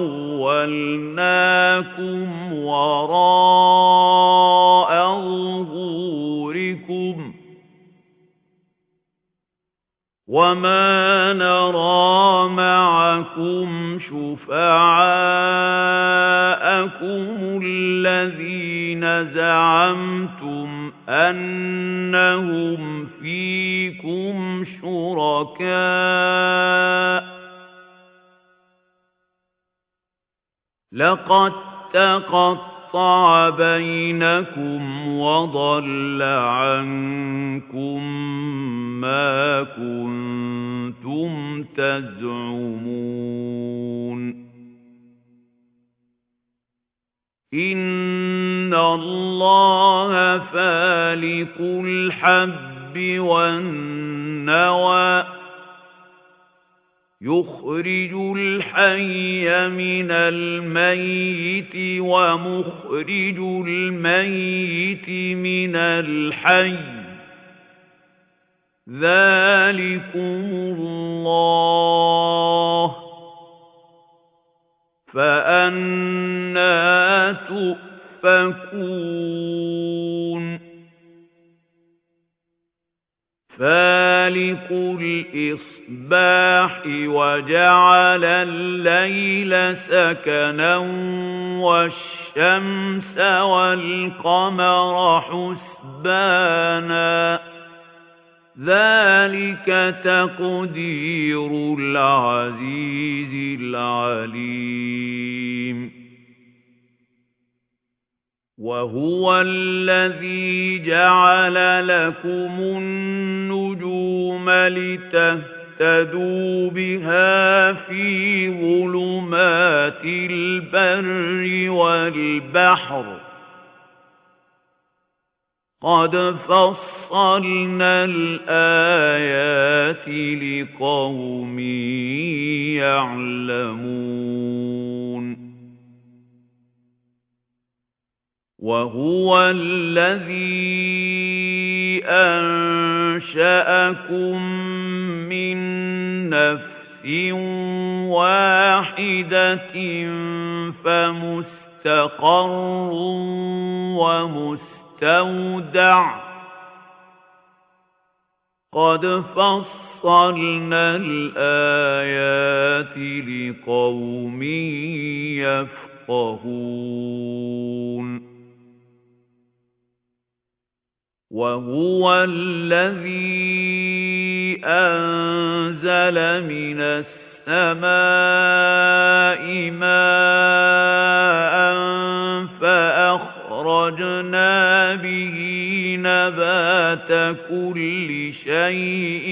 خَوَّلْنَاكُمْ وَرَاءَ ظُهُورِكُمْ وَمَا نَرَىٰ مَعَكُمْ شُفَعَاءَكُمُ الَّذِينَ زَعَمْتُمْ أَنَّهُمْ فِيكُمْ شُرَكَاءُ ۚ لَقَد تَّقَطَّعَ بَيْنَكُمْ وَضَلَّ عَنكُم مَّا كُنتُمْ تَزْعُمُونَ إِنَّ اللَّهَ فَالِقُ الْحَبِّ وَالنَّوَىٰ يُخْرِجُ الْحَيَّ مِنَ الْمَيِّتِ وَمُخْرِجُ الْمَيِّتِ مِنَ الْحَيِّ ذَلِكُمُ اللَّهُ فَأَنَّىٰ تُؤْفَكُونَ فَالِقُ الْإِصْبَاحِ وَجَعَلَ اللَّيْلَ سَكَنًا وَالشَّمْسَ وَالْقَمَرَ حُسْبَانًا ذَلِكَ تَقْدِيرُ الْعَزِيزِ الْعَلِيمِ وَهُوَ الَّذِي جَعَلَ لَكُمُ النُّجُومَ لِتَهْتَدُوا بِهَا فِي ظُلُمَاتِ الْبَرِّ وَالْبَحْرِ قَدْ فَصَّلْنَا الْآيَاتِ لِقَوْمٍ يَعْلَمُونَ وَهُوَ الَّذِي أَنشَأَكُم مِّن نَّفْسٍ وَاحِدَةٍ فَمُسْتَقَرٌّ وَمُسْتَوْدَعٌ قَدْ فَصَّلْنَا الْآيَاتِ لِقَوْمٍ يَفْقَهُونَ وَهُوَ الَّذِي أَنزَلَ مِنَ السَّمَاءِ مَاءً فَأَخْرَجْنَا بِهِ نَبَاتَ كُلِّ شَيْءٍ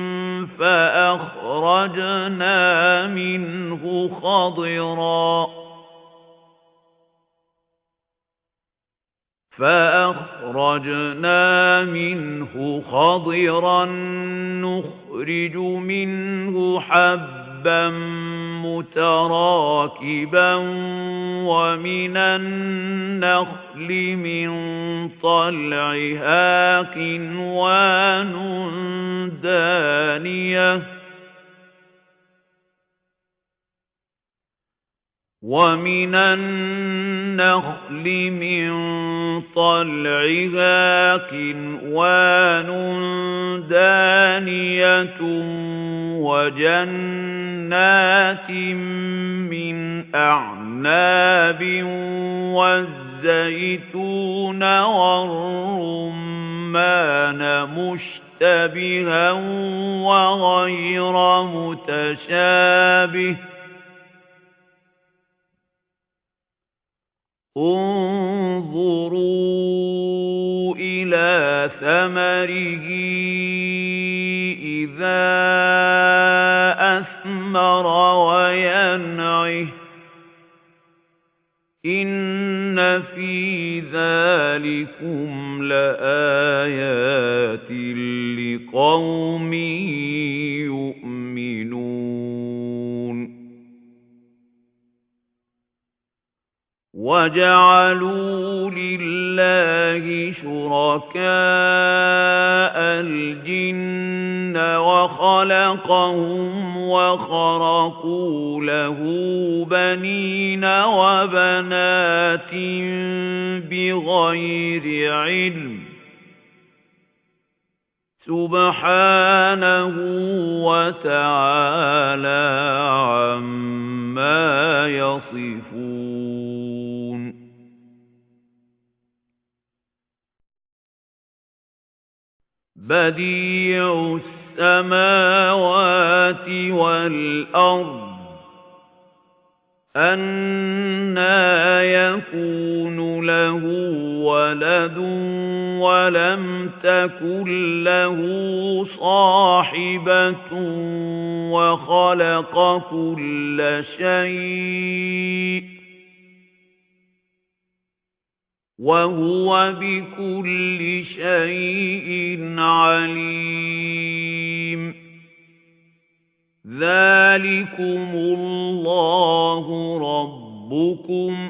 فَأَخْرَجْنَا مِنْهُ خَضِرًا نُخْرِجُ مِنْهُ حَبًّا مُتَرَاكِبًا وَمِنَ النَّخْلِ مِنْ طَلْعِهَا قِنْوَانٌ دَانِيَةٌ وَمِنَ النَّخْلِ مِن طَلْعِهَا قِنْوَانٌ دَانِيَةٌ وَجَنَّاتٍ مِّنْ أَعْنَابٍ وَالزَّيْتُونَ وَالرُّمَّانَ مُشْتَبِهًا وَغَيْرَ مُتَشَابِهٍ انظُرُوا إِلَى ثَمَرِهِ إِذَا أَثْمَرَ وَيَنْعِهِ إِنَّ فِي ذَلِكُمْ لَآيَاتٍ لِقَوْمٍ يُؤْمِنُونَ وَجَعَلُوا لِلَّهِ شُرَكَاءَ الْجِنَّ وَخَلَقَهُمْ وَخَرَقُوا لَهُ بَنِينَ وَبَنَاتٍ بِغَيْرِ عِلْمٍ سُبْحَانَهُ وَتَعَالَى عَمَّا يَصِفُونَ بَدِيعُ السَّمَاوَاتِ وَالْأَرْضِ أَنَّىٰ يَكُونُ لَهُ وَلَدٌ وَلَمْ تَكُن لَّهُ صَاحِبَةٌ وَخَلَقَ كُلَّ شَيْءٍ وهو بكل شيء عليم ذلكم الله ربكم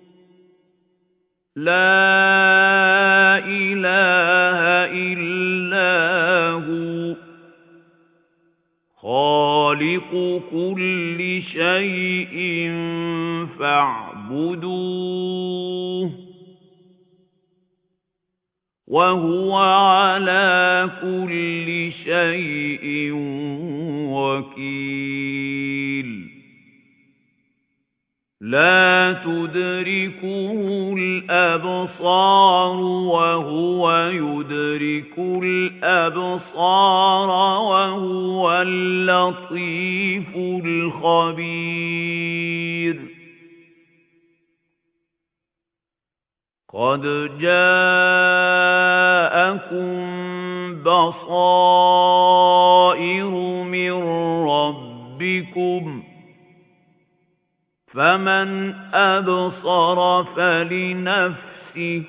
لا إله إلا هو خالق كل شيء فاعبدوه وهو على كل شيء وكيل لا تدركه الأبصار وهو يدرك الأبصار وهو اللطيف الخبير قد جاءكم بصائر من ربكم فمن أبصر فلنفسه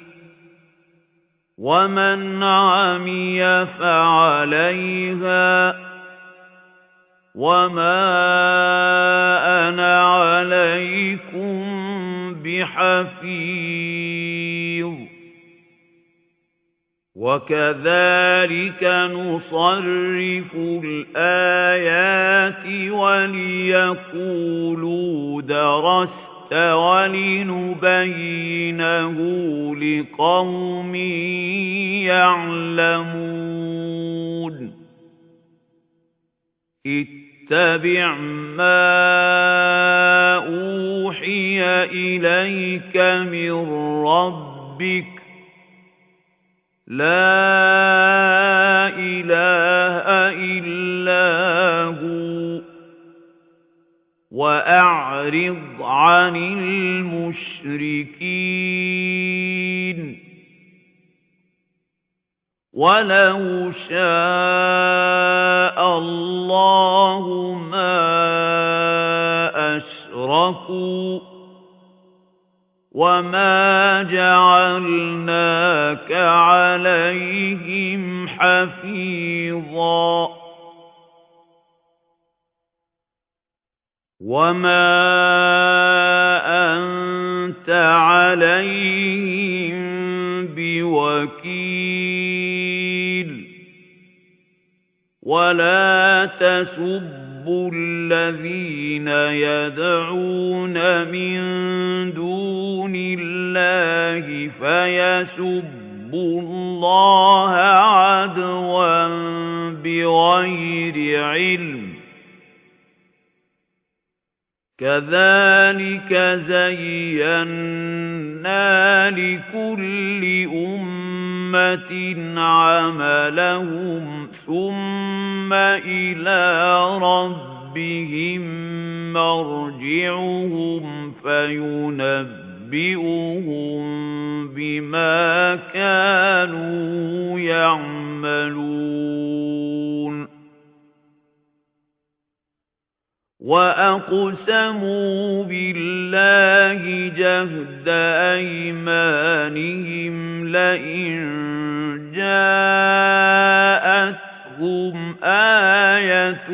ومن عمي فعليها وما أنا عليكم بحفيظ وكذلك نصرف الآيات وليقولوا درست ولنبينه لقوم يعلمون اتبع ما أوحي إليك من ربك لا إله إلا هو وأعرض عن المشركين ولو شاء الله ما أشركوا وما جعلناك عليهم حفيظا وما أنت عليهم بوكيل ولا تسبوا الذين يدعون من دون الله فيسبوا الله عدوا بغير علم كذلك زينا لكل أمة عملهم ثم إلى ربهم مرجعهم فينبئهم بما كانوا يعملون وأقسموا بالله جهد أيمانهم لئن جاءتهم آية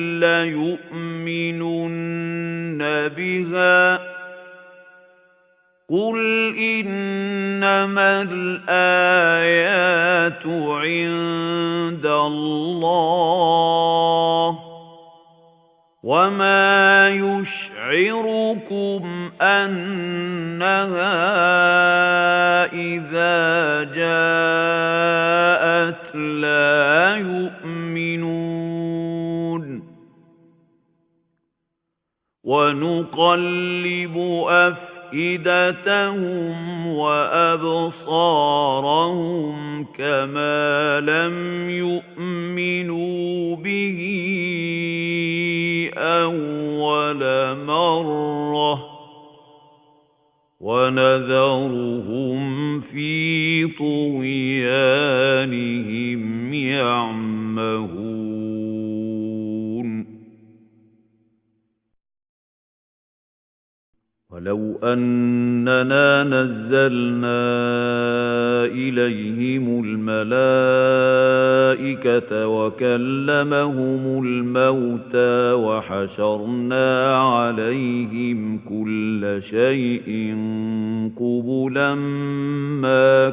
ليؤمنن بها قل إنما الآيات عند الله وما يشعركم أنها إذا جاءت لا يؤمنون ونقلب أفئدتهم وأبصارهم كما لم يؤمنوا به أول مرة ونذرهم في طغيانهم يعمهون وَلَوْ أَنَّنَا نَزَّلْنَا إِلَيْهِمُ الْمَلَائِكَةَ وَكَلَّمَهُمُ الْمَوْتَىٰ وَحَشَرْنَا عَلَيْهِمْ كُلَّ شَيْءٍ قُبُلًا مَّا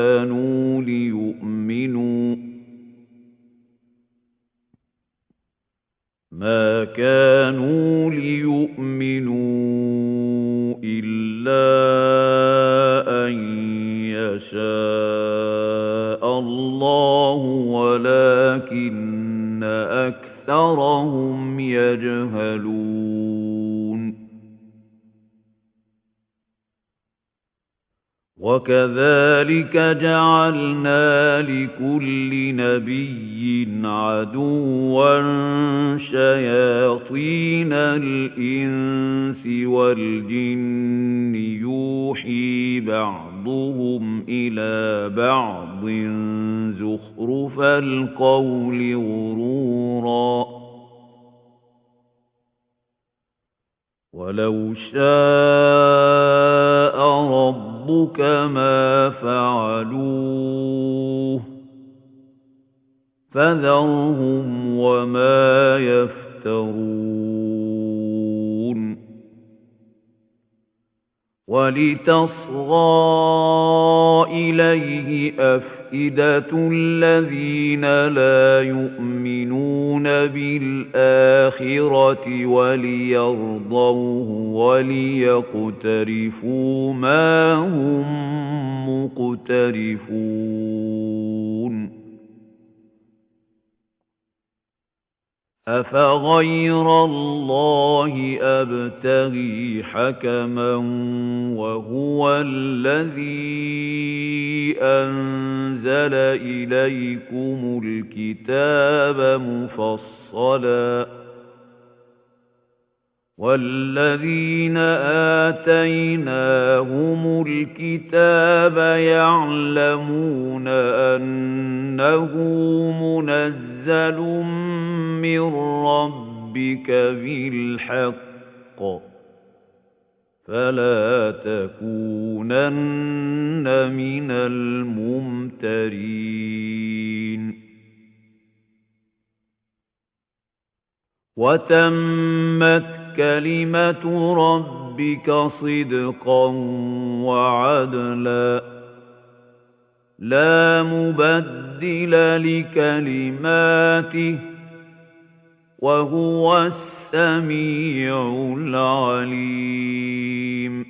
كَانُوا لِيُؤْمِنُوا إِلَّا أَن يَشَاءَ اللَّهُ وَلَٰكِنَّ أَكْثَرَهُمْ يَجْهَلُونَ وَكَذَٰلِكَ جَعَلْنَا لِكُلِّ نَبِيٍّ عَدُوًّا شَيَاطِينَ الْإِنسِ وَالْجِنِّ يُوحِي بَعْضُهُمْ إِلَىٰ بَعْضٍ زُخْرُفَ الْقَوْلِ غُرُورًا ۚ وَلَوْ شَاءَ رَبُّكَ مَا فَعَلُوهُ فَذَرْهُمْ وَمَا يَفْتَرُونَ وَلِتَصْغَىٰ إِلَيْهِ أَفْئِدَةُ الَّذِينَ لَا يُؤْمِنُونَ بِالْآخِرَةِ وَلِيَرْضَوْهُ وَلِيَقْتَرِفُوا مَا هُم مُّقْتَرِفُونَ أَفَغَيْرَ اللَّهِ أَبْتَغِي حَكَمًا وَهُوَ الَّذِي أَنزَلَ إِلَيْكُمُ الْكِتَابَ مُفَصَّلًا ۚ وَالَّذِينَ آتَيْنَاهُمُ الْكِتَابَ يَعْلَمُونَ أَنَّهُ مُنَزَّلٌ مِّن رَّبِّكَ بِالْحَقِّ ۖ فَلَا تَكُونَنَّ مِنَ الْمُمْتَرِينَ وَتَمَّتْ كَلِمَةُ رَبِّكَ صِدْقًا وَعَدْلًا ۚ لَّا مُبَدِّلَ لِكَلِمَاتِهِ ۚ وَهُوَ السَّمِيعُ الْعَلِيمُ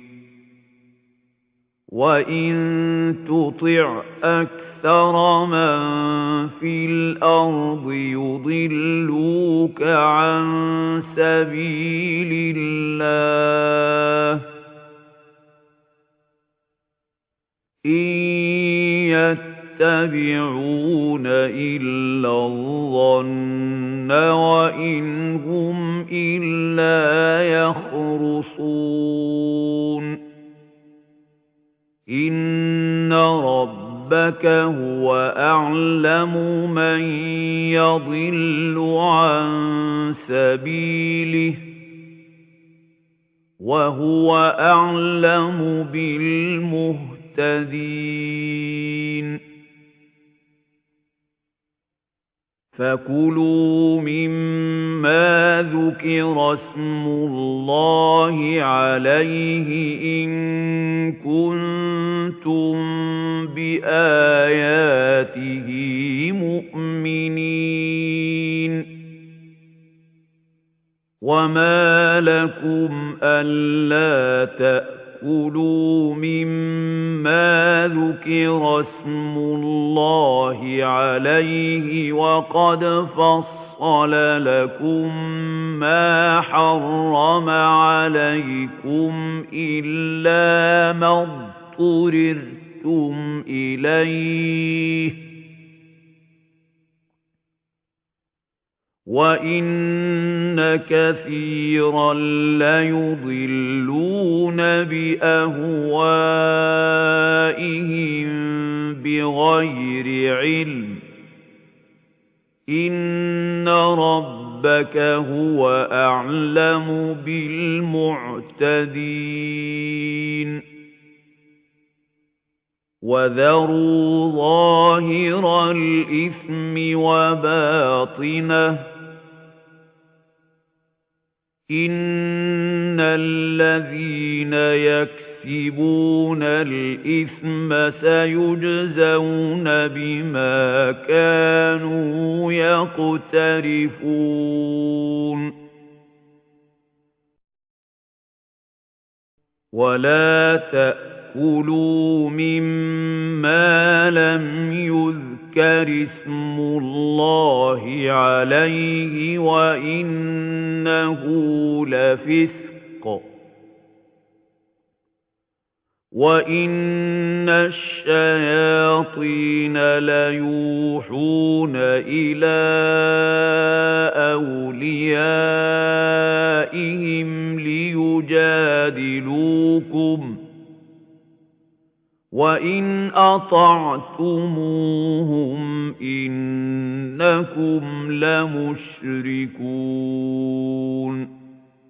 وَإِن تُطِعْ أَكْثَرَ مَن فِي الْأَرْضِ يُضِلُّوكَ عَن سَبِيلِ اللَّهِ ۚ إِن يَتَّبِعُونَ إِلَّا الظَّنَّ وَإِنْ هُمْ إِلَّا يَخْرُصُونَ إِنَّ رَبَّكَ هُوَ أَعْلَمُ مَن يَضِلُّ عَن سَبِيلِهِ وَهُوَ أَعْلَمُ بِالْمُهْتَدِينَ فَكُلُوا مِمَّا ذُكِرَ اسْمُ اللَّهِ عَلَيْهِ إِن كُنتُم بِآيَاتِهِ مُؤْمِنِينَ وَمَا لَكُمْ أَلَّا تَأْكُلُوا مِمَّا ذُكِرَ اسْمُ اللَّهِ عَلَيْهِ وَقَدْ فَصَّلَ لَكُم مَّا حَرَّمَ عَلَيْكُمْ إِلَّا مَا اضْطُرِرْتُمْ إِلَيْهِ ۗ وَإِنَّ كَثِيرًا لَّيُضِلُّونَ بِأَهْوَائِهِم بِغَيْرِ عِلْمٍ ۗ إِنَّ رَبَّكَ رَبَّكَ هُوَ أَعْلَمُ بِالْمُعْتَدِينَ وَذَرُوا ظَاهِرَ الْإِثْمِ وَبَاطِنَهُ إِنَّ الَّذِينَ يَكْسِبُونَ الْإِثْمَ سَيُجْزَوْنَ بِمَا كَانُوا يَقْتَرِفُونَ وَلَا تَأْكُلُوا مِمَّا لَمْ يُذْكَرِ اسْمُ اللَّهِ عَلَيْهِ وَإِنَّهُ لَفِسْقٌ وَإِنَّ الشَّيَاطِينَ لَيُوحُونَ إِلَى أَوْلِيَائِهِمْ لِيُجَادِلُوكُمْ وَإِنْ أَطَعْتُمُوهُمْ إِنَّكُمْ لَمُشْرِكُونَ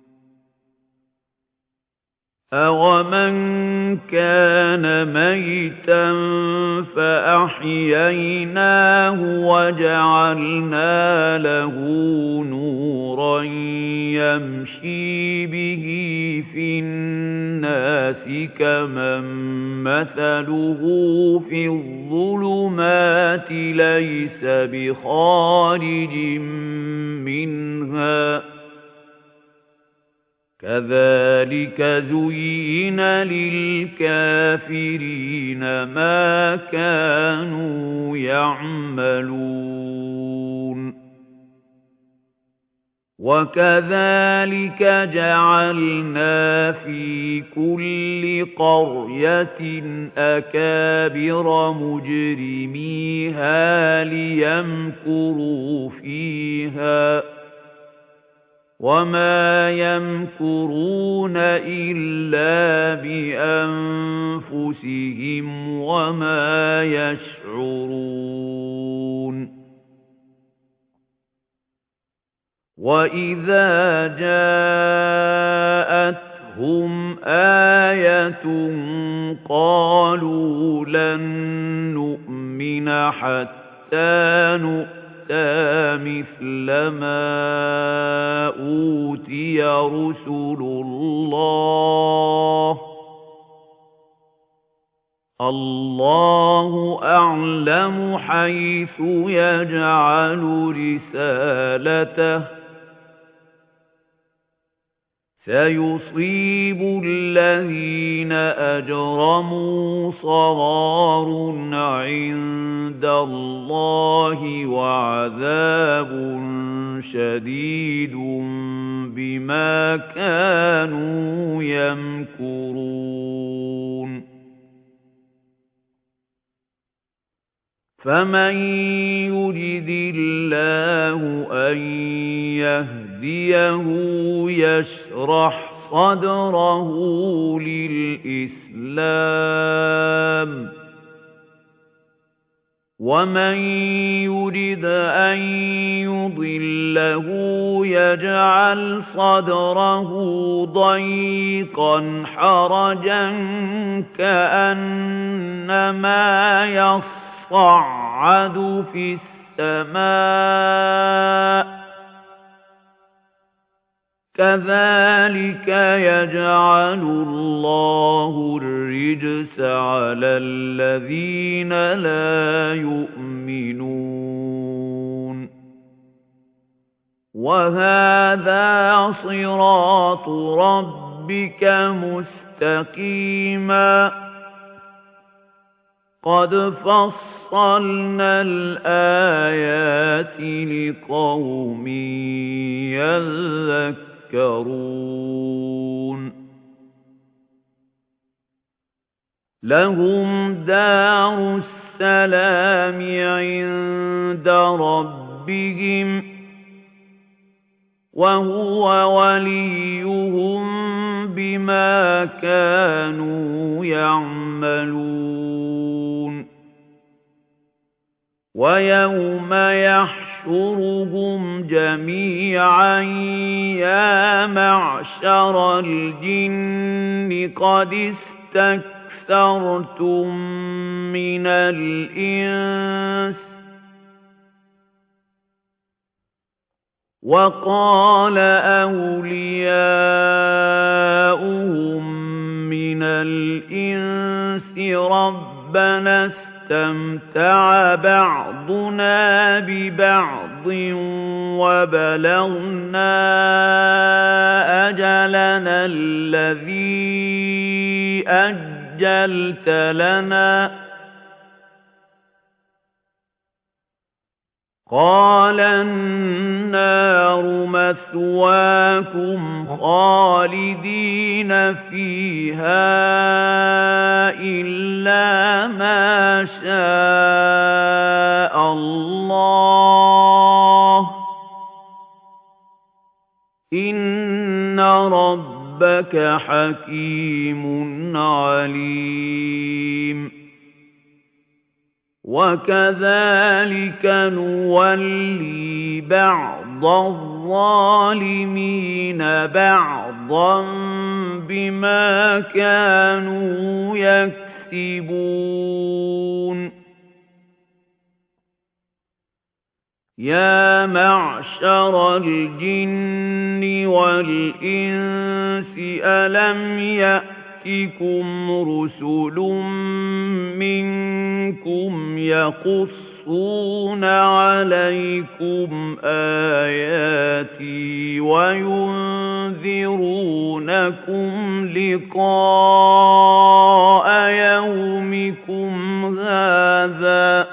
أَوَمَنْ كَانَ مَيْتًا فَأَحْيَيْنَاهُ وَجَعَلْنَا لَهُ نُورًا يَمْشِي بِهِ فِي النَّاسِ كَمَنْ مَثَلُهُ فِي الظُّلُمَاتِ لَيْسَ بِخَارِجٍ مِنْهَا كَذَلِكَ زُيِّنَ لِلْكَافِرِينَ مَا كَانُوا يَعْمَلُونَ وَكَذَلِكَ جَعَلْنَا فِي كُلِّ قَرْيَةٍ أَكَابِرَ مُجْرِمِيهَا لِيَمْكُرُوا فِيهَا وَمَا يَمْكُرُونَ إِلَّا بِأَنفُسِهِمْ وَمَا يَشْعُرُونَ وَإِذَا جَاءَتْهُمْ آيَةٌ قَالُوا لَن نُّؤْمِنَ حَتَّىٰ نُؤْتَىٰ مِثْلَ مَا أُوتِيَ رُسُلُ اللَّهُ أَعْلَمُ حَيْثُ يَجْعَلُ رِسَالَتَهُ سَيُصِيبُ الَّذِينَ أَجْرَمُوا صَغَارٌ عِندَ اللَّهِ وَعَذَابٌ شَدِيدٌ بِمَا كَانُوا يَمْكُرُونَ فَمَن يُرِدِ اللَّهُ أَن يَهْدِيَهُ يَشْرَحْ صَدْرَهُ لِلْإِسْلَامِ وَمَن يُرِدْ أَن يُضِلَّهُ يَجْعَلْ صَدْرَهُ ضَيِّقًا حَرَجًا كَأَنَّمَا يَصَّعَّدُ فِي السَّمَاءِ كَذَلِكَ يَجْعَلُ اللَّهُ الرِّجْسَ عَلَى الَّذِينَ لَا يُؤْمِنُونَ وَهَذَا صِرَاطُ رَبِّكَ مُسْتَقِيمًا قَدْ فَصَّلْنَا الْآيَاتِ لِقَوْمٍ يَذَّكَّرُونَ لَهُمْ دَارُ السَّلَامِ عِندَ رَبِّهِمْ وَهُوَ وَلِيُّهُم بِمَا كَانُوا يَعْمَلُونَ وَيَوْمَ يَحْشُرُهُمْ جَمِيعًا يَا مَعْشَرَ الْجِنِّ قَدِ اسْتَكْثَرْتُم مِّنَ الْإِنسِ وَقَالَ أَوْلِيَاؤُهُم مِّنَ الْإِنسِ رَبَّنَا اسْتَمْتَعَ بَعْضُنَا بِبَعْضٍ وَبَلَغْنَا أَجَلَنَا الَّذِي أَجَّلْتَ لَنَا قَالَ النَّارُ مَثْوَاكُمْ خَالِدِينَ فِيهَا إِلَّا مَا شَاءَ اللَّهُ إِنَّ رَبَّكَ حَكِيمٌ عَلِيمٌ وَكَذَلِكَ نُوَلِّي بَعْضَ الظَّالِمِينَ بَعْضًا بِمَا كَانُوا يَكْسِبُونَ يَا مَعْشَرَ الْجِنِّ وَالْإِنسِ أَلَمْ يَأْتِكُمْ رُسُلٌ مِّنكُمْ يَقُصُّونَ عَلَيْكُمْ آيَاتِي وَيُنذِرُونَكُمْ لِقَاءَ يَوْمِكُمْ هَٰذَا ۚ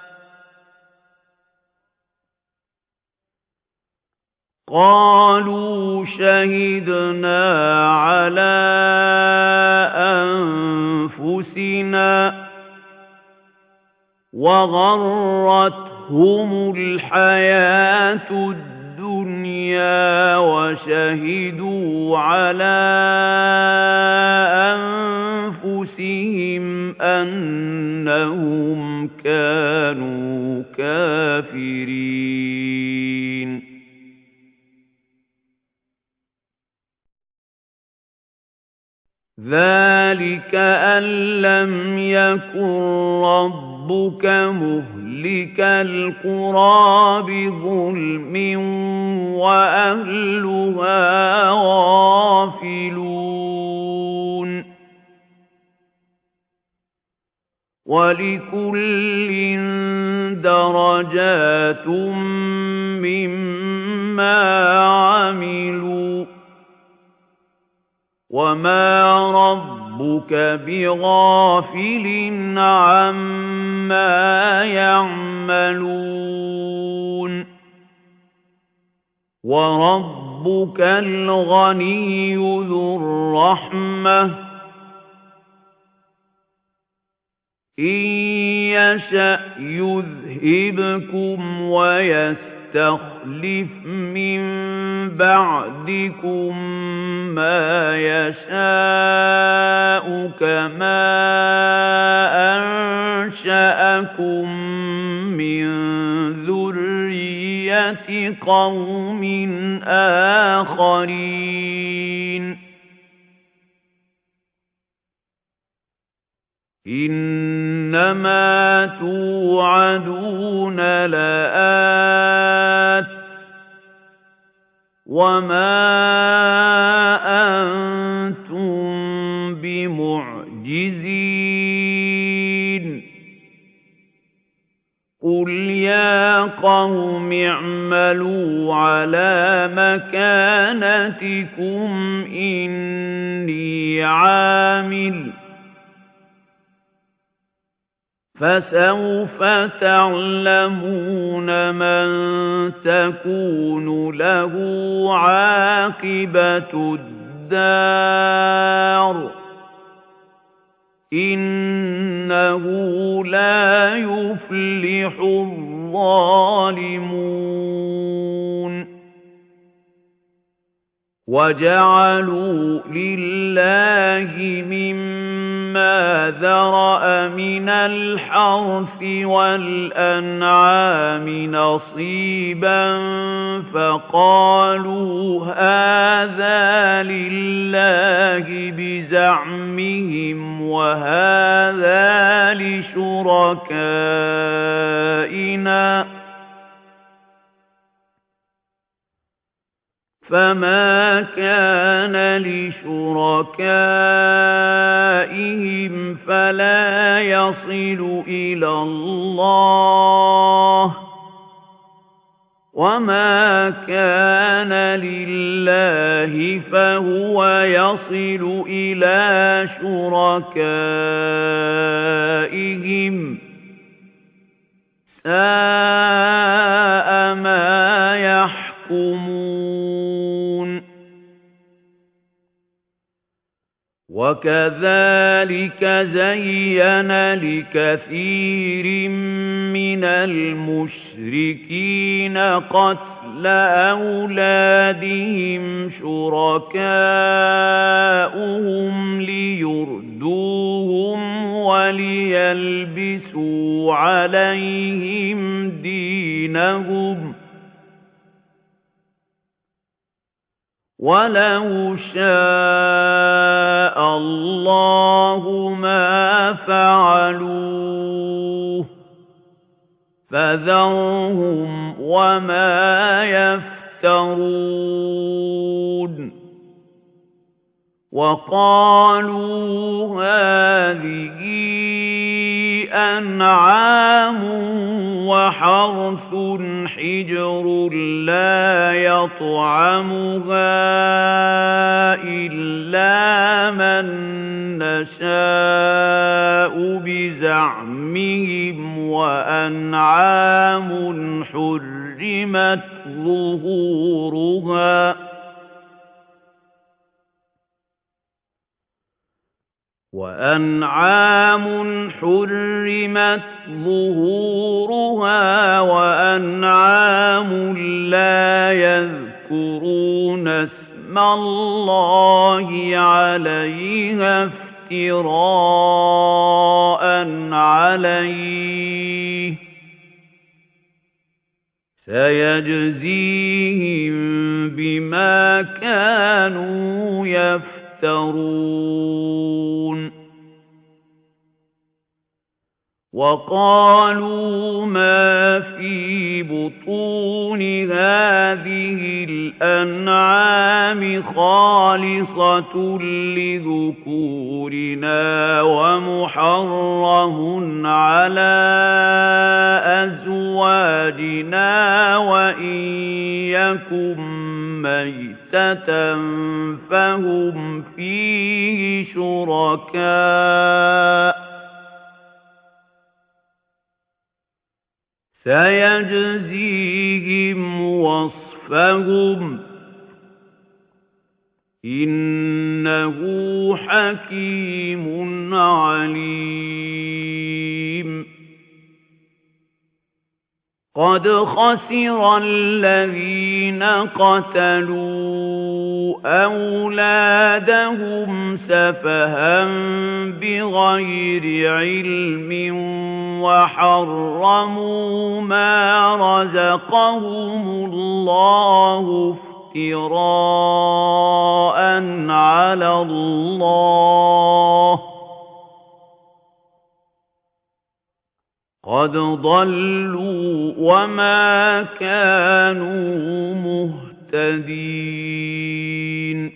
قَالُوا شَهِدْنَا عَلَىٰ أَنفُسِنَا وَغَرَّتْهُمُ الْحَيَاةُ الدُّنْيَا وَشَهِدُوا عَلَىٰ أَنفُسِهِمْ أَنَّهُمْ كَانُوا كَافِرِينَ ذَلِكَ أَن لَّمْ يَكُن رَّبُّكَ مُهْلِكَ الْقُرَىٰ بِظُلْمٍ وَأَهْلُهَا غَافِلُونَ وَلِكُلٍّ دَرَجَاتٌ مِّمَّا عَمِلُوا ۚ وَمَا رَبُّكَ بِغَافِلٍ عَمَّا يَعْمَلُونَ وَرَبُّكَ الْغَنِيُّ ذُو الرَّحْمَةِ ۚ إِن يَشَأْ يُذْهِبْكُمْ وَيَسْتَخْلِفْ مِن بَعْدِكُم مَّا يَشَاءُ كَمَا أَنشَأَكُم مِّن ذُرِّيَّةِ قَوْمٍ آخَرِينَ إِنَّمَا تُوعَدُونَ لَآتٍ ۖ وَمَا أَنتُم بِمُعْجِزِينَ قُلْ يَا قَوْمِ اعْمَلُوا عَلَىٰ مَكَانَتِكُمْ إِنِّي عَامِلٌ ۖ فَسَوْفَ تَعْلَمُونَ مَن تَكُونُ لَهُ عَاقِبَةُ الدَّارِ ۗ إِنَّهُ لَا يُفْلِحُ الظَّالِمُونَ وَجَعَلُوا لِلَّهِ مِمَّا مما ذرأ من الحرث والأنعام نصيبا فقالوا هذا لله بزعمهم وهذا لشركائنا فما كان لشركائهم فلا يصل إلى الله وما كان لله فهو يصل إلى شركائهم ساء ما يحكمون وكذلك زين لكثير من المشركين قتل أولادهم شركاؤهم ليردوهم وليلبسوا عليهم دينهم ولو شاء الله ما فعلوه فذرهم وما يفترون وقالوا هذه أنعام وحرث حجر لا يطعمها إلا من نشاء بزعمهم وأنعام حرمت ظهورها وأنعام لا يذكرون اسم الله عليها افتراء عليه سيجزيهم بما كانوا يفترون وقالوا ما في بطون هذه الأنعام خالصة لذكورنا ومحرم على أزواجنا وإن يكن ميتة فهم فيه شركاء سيجزيهم وصفهم إنه حكيم عليم قد خسر الذين قتلوا أولادهم سفها بغير علم وحرموا ما رزقهم الله افتراء على الله قد ضلوا وما كانوا مهتدين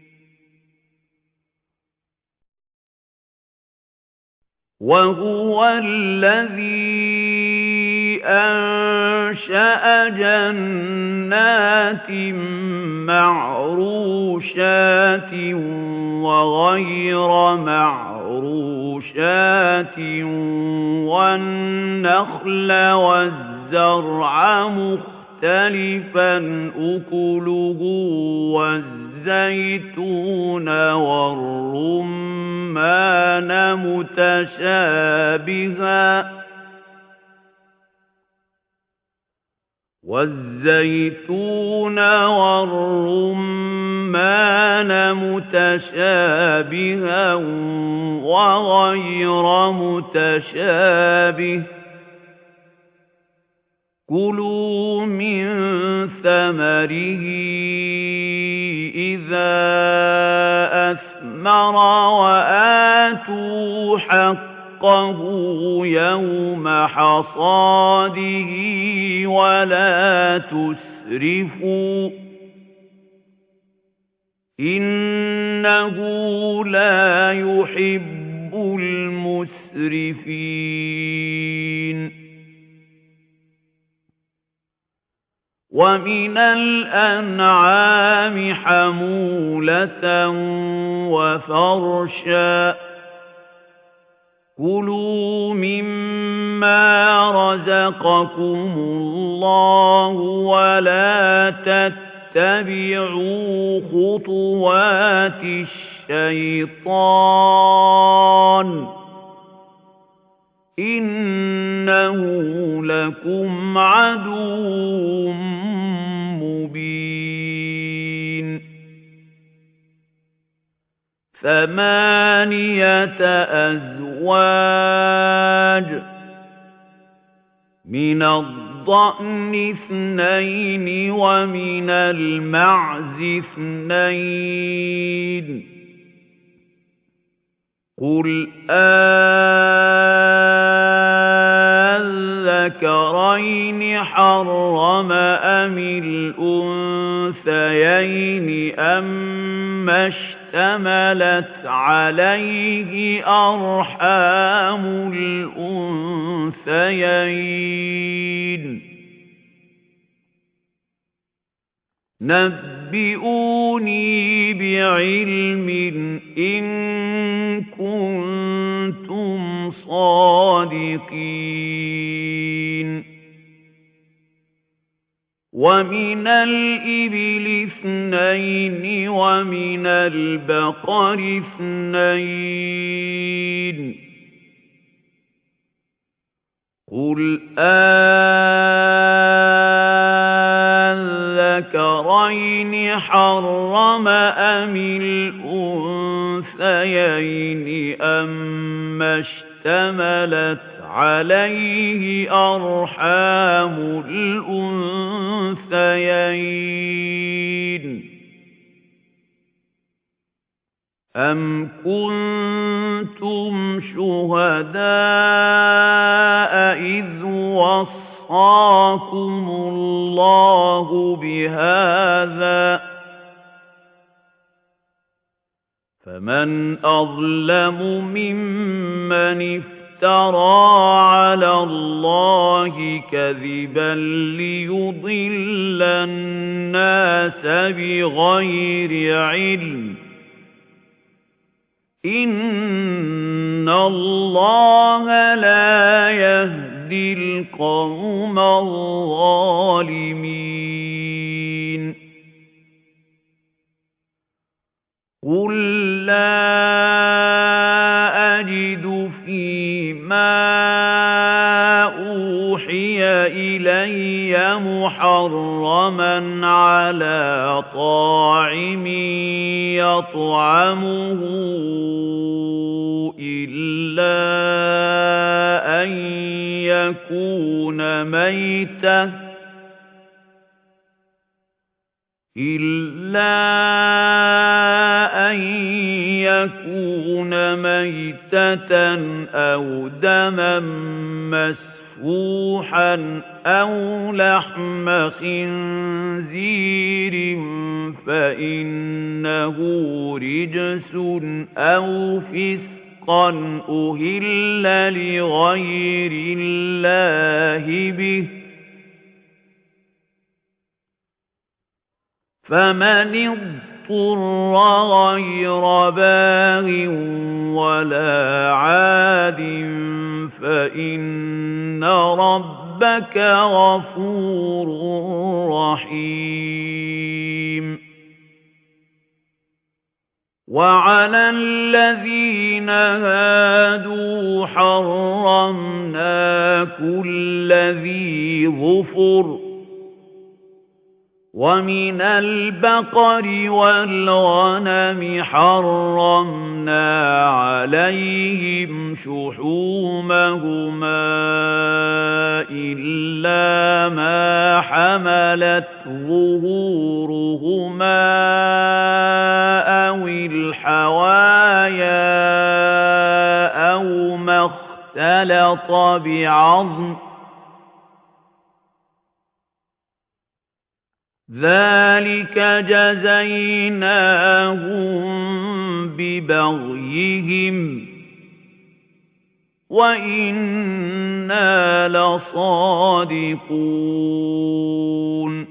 وهو الذي أنشأ جنات معروشات وغير معروشات والنخل والزرع مختلفا أكله والزيتون والرمان متشابها وَالزَّيْتُونَ وَالرُّمَّانَ مُتَشَابِهًا وَغَيْرَ مُتَشَابِهٍ ۚ كُلُوا مِن ثَمَرِهِ إِذَا أَثْمَرَ وَآتُوا حَقَّهُ يَوْمَ حَصَادِهِ وَلَا تُسْرِفُوا ۚ إِنَّهُ لَا يُحِبُّ الْمُسْرِفِينَ وَمِنَ الْأَنْعَامِ حَمُولَةً وَفَرْشًا ۚ كُلُوا مِمَّا رَزَقَكُمُ اللَّهُ وَلَا تَتَّبِعُوا خُطُوَاتِ الشَّيْطَانِ ۚ إِنَّهُ لَكُمْ عَدُوٌّ مُّبِينٌ 8 أزواج من الضأن 2 ومن المعز 2 قُلْ أَذَكَرَيْنِ حَرَّمَ أَمِ الْأُنثَيَيْنِ أَمَّا اشْتَمَلَتْ عَلَيْهِ أَرْحَامُ الْأُنثَيَيْنِ نَبِّئُونِي بِعِلْمٍ إِن كُنتُمْ صَادِقِينَ وَمِنَ الْإِبِلِ 2 وَمِنَ الْبَقَرِ 2 قُلْ أَذَكَرَيْنِ حَرَّمَ أَمِ الْأُنثَيَيْنِ أَمَّا اشْتَمَلَتْ عَلَيْهِ أَرْحَامُ الْأُنثَيَيْنِ أَمْ كُنتُمْ شُهَدَاءَ إِذْ وَصَّاكُمُ اللَّهُ بِهَٰذَا ۚ فَمَنْ أَظْلَمُ مِمَّنِ افْتَرَىٰ عَلَى اللَّهِ كَذِبًا لِّيُضِلَّ النَّاسَ بِغَيْرِ عِلْمٍ ۗ إِنَّ اللَّهَ لَا يَهْدِي الْقَوْمَ الظَّالِمِينَ قُل لَّا أَجِدُ فِيمَا أُوحِيَ إِلَيَّ مُحَرَّمًا عَلَىٰ طَاعِمٍ يَطْعَمُهُ إِلَّا أَن يَكُونَ مَيْتَةً أَوْ دَمًا مَّسْفُوحًا أَوْ لَحْمَ خِنزِيرٍ فَإِنَّهُ رِجْسٌ أَوْ فِسْقًا أُهِلَّ لِغَيْرِ اللَّهِ بِهِ ۚ فَمَنِ اضْطُرَّ غَيْرَ بَاغٍ وَلَا عَادٍ فَإِنَّ رَبَّكَ غَفُورٌ رَّحِيمٌ وَعَلَى الَّذِينَ هَادُوا حَرَّمْنَا كُلَّ ذِي ظُفُرٍ وَمِنَ الْبَقَرِ وَالْغَنَمِ حَرَّمْنَا عَلَيْهِمْ شُحُومَهُمَا إِلَّا مَا حَمَلَتْ ظُهُورُهُمَا أَوِ الْحَوَايَا أَوْ مَا اخْتَلَطَ بِعَظْمٍ ذَلِكَ جَزَيْنَاهُم بِبَغْيِهِمْ وَإِنَّا لَصَادِقُونَ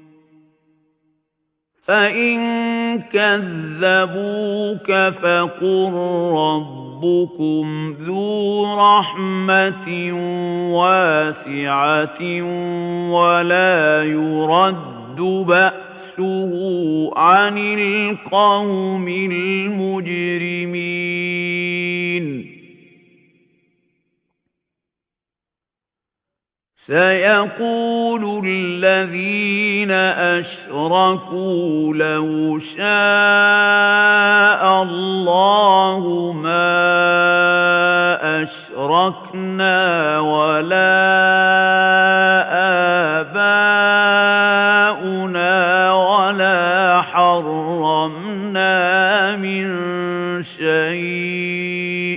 فَإِن كَذَّبُوكَ فَقُل رَّبُّكُمْ ذُو رَحْمَةٍ وَاسِعَةٍ وَلَا يُرَدُّ بَأْسُهُ عَنِ الْقَوْمِ الْمُجْرِمِينَ سَيَقُولُ الَّذِينَ أَشْرَكُوا لَوْ شَاءَ اللَّهُ مَا أَشْرَكْنَا وَلَا آبَاؤُنَا وَلَا حَرَّمْنَا مِن شَيْءٍ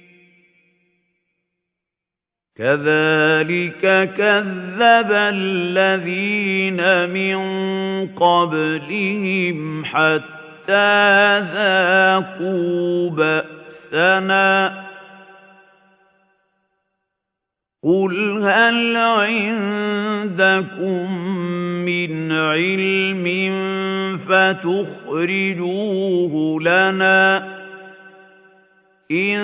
كَذَلِكَ كَذَّبَ الَّذِينَ مِن قَبْلِهِمْ حَتَّىٰ ذَاقُوا بَأْسَنَا قُلْ هَلْ عِندَكُم مِّنْ عِلْمٍ فَتُخْرِجُوهُ لَنَا إِن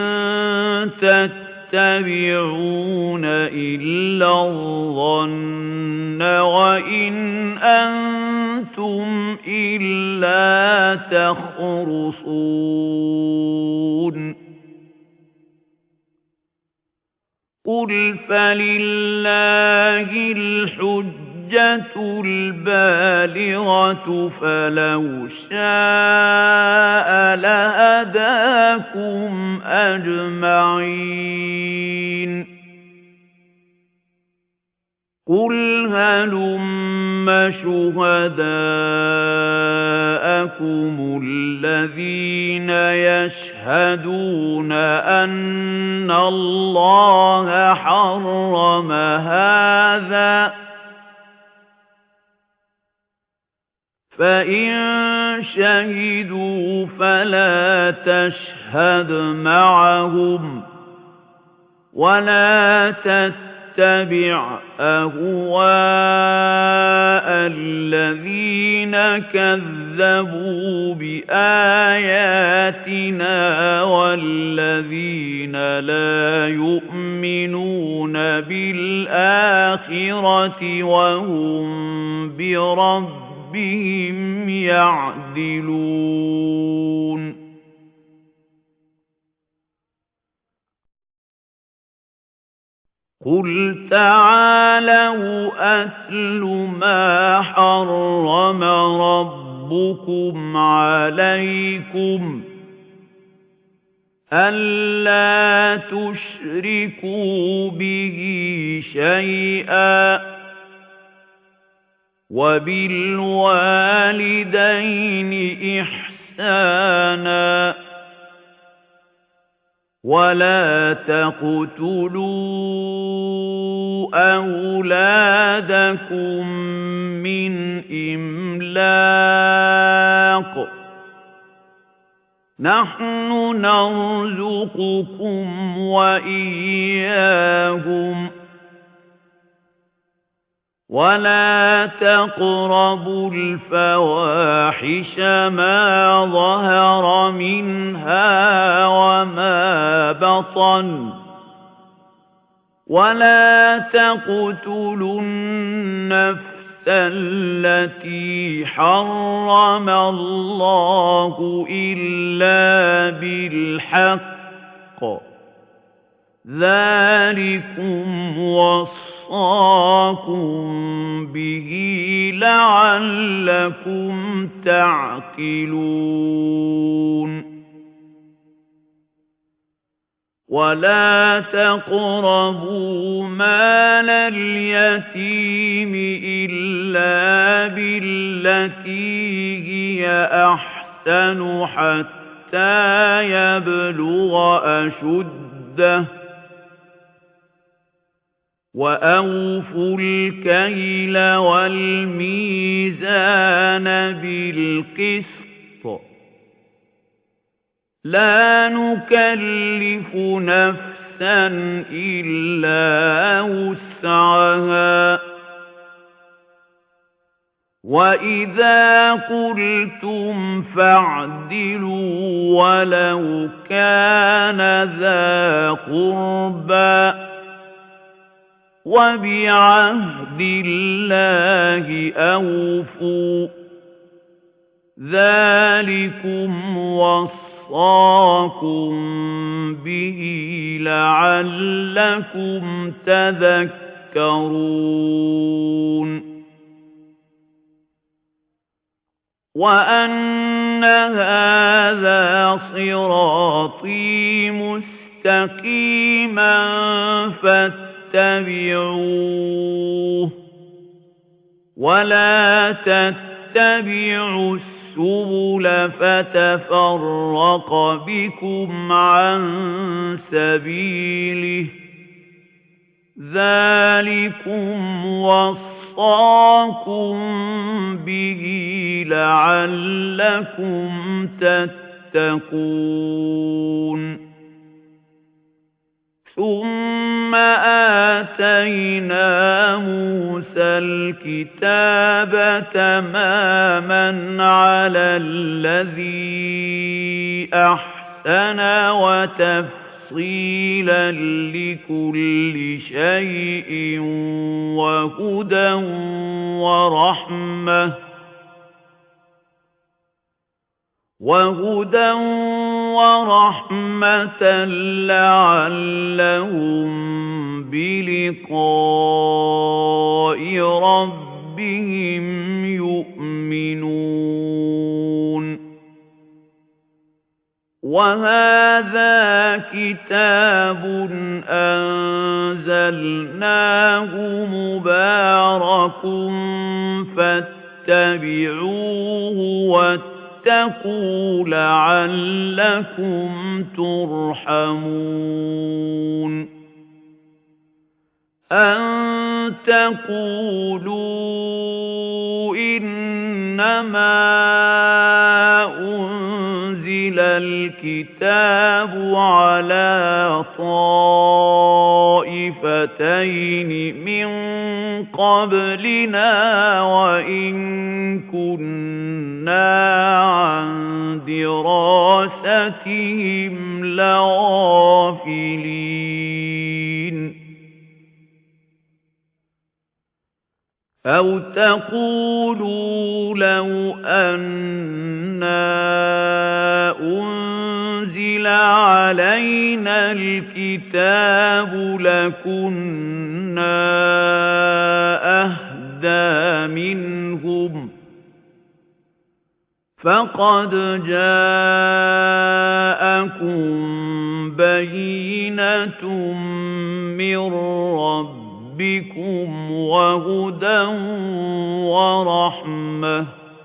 تَتَّبِعُونَ إِلَّا الظَّنَّ وَإِنْ أَنتُمْ إِلَّا تَخْرُصُونَ قُلْ فَلِلَّهِ الْحُجَّةُ الْبَالِغَةُ فَلَوْ شَاءَ لَهَدَاكُمْ أَجْمَعِينَ قُلْ هَلُمَّ شُهَدَاءَكُمُ الَّذِينَ يَشْهَدُونَ أَنَّ اللَّهَ حَرَّمَ هَٰذَا فَإِن شَهِدُوا فَلَا تَشْهَدْ مَعَهُمْ وَلَا تَتَّبِعْ أَهْوَاءَ الَّذِينَ كَذَّبُوا بِآيَاتِنَا وَالَّذِينَ لَا يُؤْمِنُونَ بِالْآخِرَةِ وَهُم بِرَبِّهِمْ يَعْدِلُونَ قُلْ تَعَالَوْا أَتْلُ مَا حَرَّمَ رَبُّكُمْ عَلَيْكُمْ أَلَّا تُشْرِكُوا بِهِ شَيْئًا وَبِالْوَالِدَيْنِ إِحْسَانًا وَلَا تَقْتُلُوا أَوْلَادَكُم مِّنْ إِمْلَاقٍ نَحْنُ نَرْزُقُكُمْ وَإِيَّاهُمْ وَلَا تَقْرَبُوا الْفَوَاحِشَ مَا ظَهَرَ مِنْهَا وَمَا بَطَنَ وَلَا تَقْتُلُوا النَّفْسَ الَّتِي حَرَّمَ اللَّهُ إِلَّا بِالْحَقِّ ذَلِكُمْ وَصَّاكُم بِهِ لَعَلَّكُمْ تَعْقِلُونَ وَلَا تَقْرَبُوا مَالَ الْيَتِيمِ إِلَّا بِالَّتِي هِيَ أَحْسَنُ حَتَّى يَبْلُغَ أَشُدَّهُ وَأَوْفُوا الْكَيْلَ وَالْمِيزَانَ بِالْقِسْطِ لَا نُكَلِّفُ نَفْسًا إِلَّا وُسْعَهَا وَإِذَا قُلْتُمْ فَاعْدِلُوا وَلَوْ كَانَ ذَا قُرْبَى وَبِعَهْدِ اللَّهِ أَوْفُوا ذَلِكُمْ وَصَّاكُمْ بِهِ لَعَلَّكُمْ تَذَكَّرُونَ وَأَنَّ هَذَا صِرَاطِي مُسْتَقِيمًا فَاتَّبِعُوهُ وَلَا تَتَّبِعُوا السُّبُلَ فَتَفَرَّقَ بِكُمْ عَن سَبِيلِهِ ذَلِكُمْ وَصَّاكُمْ بِهِ لَعَلَّكُمْ تَتَّقُونَ ثُمَّ آتَيْنَا مُوسَى الْكِتَابَ تَمَامًا عَلَى الَّذِي أَحْسَنَ وَتَفْصِيلًا لِكُلِّ شَيْءٍ وَهُدًى وَرَحْمَةً لَعَلَّهُم بِلِقَاءِ رَبِّهِمْ يُؤْمِنُونَ وَهَذَا كِتَابٌ أَنزَلْنَاهُ مُبَارَكٌ فَاتَّبِعُوهُ وَاتَّقُوا لَعَلَّكُمْ تُرْحَمُونَ أَن تَقُولُوا إِنَّمَا أُنزِلَ الْكِتَابُ عَلَى طَائِفَتَيْنِ مِن قَبْلِنَا وَإِن كُنَّا عَن دِرَاسَتِهِمْ لَغَافِلِينَ أَوْ تَقُولُوا لَوْ أَنَّا أُنزِلَ عَلَيْنَا الْكِتَابُ لَكُنَّا أَهْدَىٰ مِنْهُمْ فَقَدْ جَاءَكُم بَيِّنَةٌ مِّن رَّبِّكُمْ وَهُدًى وَرَحْمَةٌ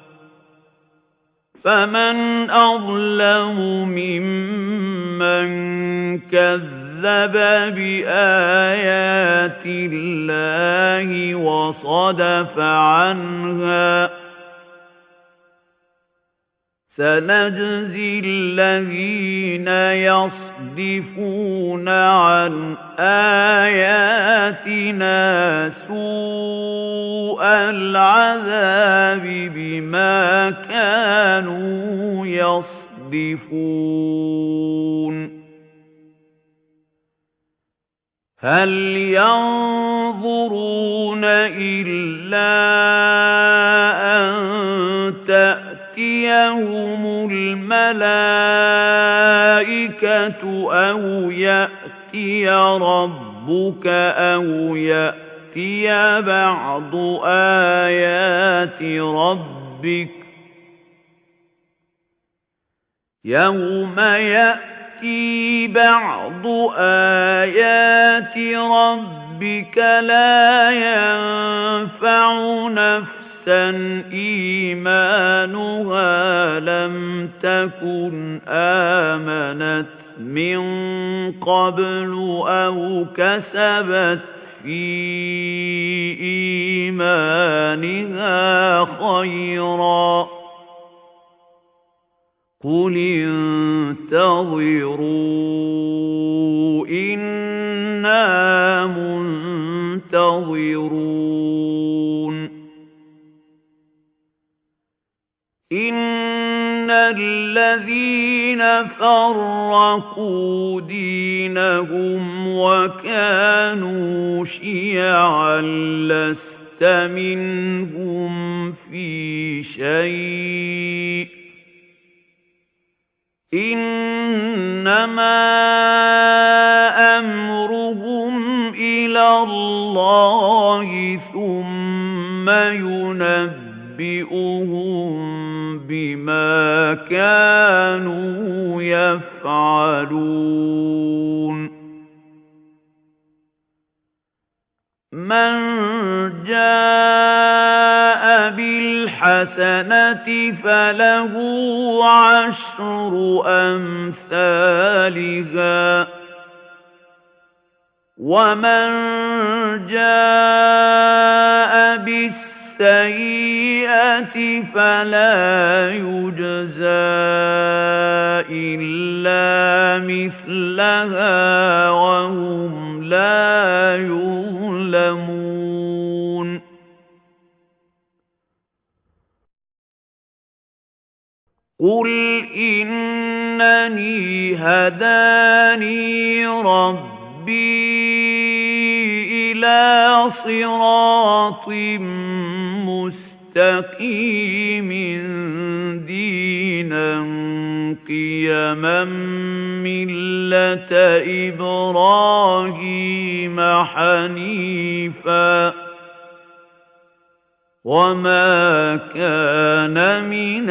فَمَنْ أَظْلَمُ مِمَّن كَذَّبَ بِآيَاتِ اللَّهِ وَصَدَفَ عَنْهَا سَنَجْزِي الَّذِينَ يَصْدِفُونَ عَنْ آيَاتِنَا سُوءَ الْعَذَابِ بِمَا كَانُوا يَصْدِفُونَ هَلْ يَنظُرُونَ إِلَّا أَن تَأْتِيَهُمُ الْمَلَائِكَةُ أَوْ يَأْتِيَ رَبُّكَ أَوْ يَأْتِيَ يَأْتِيَ بَعْضُ آيَاتِ رَبِّكَ يَوْمَ يَأْتِي بَعْضُ آيَاتِ رَبِّكَ لَا يَنفَعُ نَفْسًا إِيمَانُهَا لَمْ تَكُنْ آمَنَتْ مِنْ قَبْلُ أَوْ كَسَبَتْ فِي إِيمَانِهَا خَيْرًا قُلِ انتَظِرُوا إِنَّا مُنتَظِرُونَ إِنَّ الَّذِينَ فَرَّقُوا دِينَهُمْ وَكَانُوا شِيَعًا لَّسْتَ مِنْهُمْ فِي شَيْءٍ إِنَّمَا أَمْرُهُمْ إِلَى اللَّهِ ثُمَّ يُنَبِّئُهُم بِمَا كَانُوا يَفْعَلُونَ مَنْ جَاءَ بِالْحَسَنَةِ فَلَهُ عَشْرُ أَمْثَالِهَا وَمَنْ جَاءَ بِالسَّيِّئَةِ فَلَا يُجْزَى إِلَّا مِثْلَهَا وَهُمْ لَا يُظْلَمُونَ قُلْ إِنَّنِي هَدَانِي رَبِّي إِلَى صِرَاطٍ مُسْتَقِيمٍ دِينًا قِيَمًا مِّلَّةَ إِبْرَاهِيمَ حَنِيفًا وَمَا كَانَ مِنَ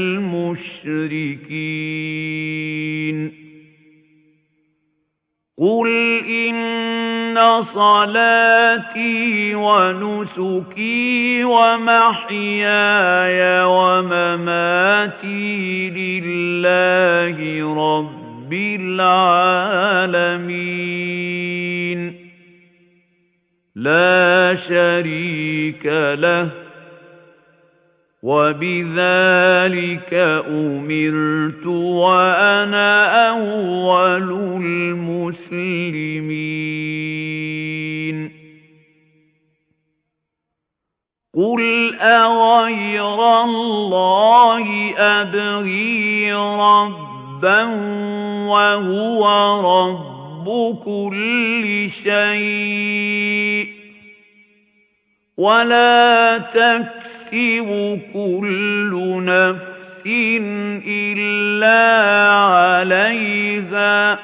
الْمُشْرِكِينَ قُلْ إِنَّ صَلَاتِي وَنُسُكِي وَمَحْيَايَ وَمَمَاتِي لِلَّهِ رَبِّ الْعَالَمِينَ لَا شَرِيكَ لَهُ وَبِذَلِكَ أُمِرْتُ وَأَنَا أَوَّلُ الْمُسْلِمِينَ قُلْ أَغَيْرَ اللَّهِ أَبْغِي رَبًّا وَهُوَ رَبُّ كُلِّ شَيْءٍ وَلَا تَكْسِبُ كُلُّ نَفْسٍ إِلَّا عَلَيْهَا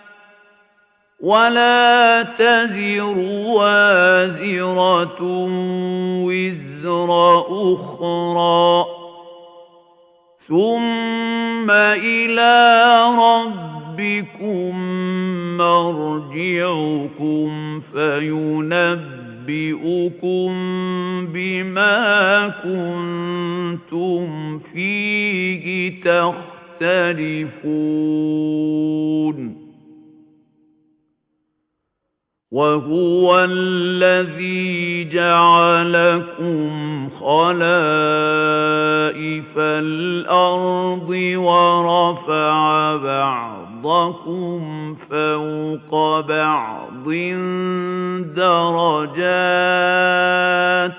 وَلَا تَزِرُ وَازِرَةٌ وِزْرَ أُخْرَى ثُمَّ إِلَى رَبِّكُمْ مَرْجِعُكُمْ فَيُنَبِّئُكُم بِمَا كُنتُمْ فِيهِ تَخْتَلِفُونَ وَهُوَ الَّذِي جَعَلَكُمْ خَلَائِفَ الْأَرْضِ وَرَفَعَ بَعْضَكُمْ فَوْقَ بَعْضٍ دَرَجَاتٍ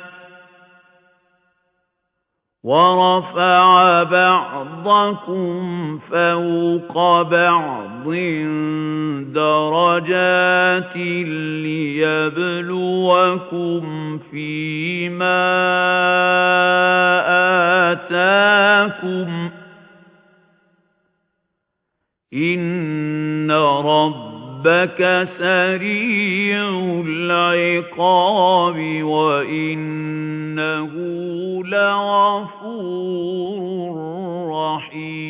لِيَبْلُوَكُمْ فِيمَا آتَاكُمْ إِنَّ رَبَّكُمْ رَبَّكَ سَرِيعُ الْعِقَابِ وَإِنَّهُ لَغَفُورٌ رَّحِيمٌ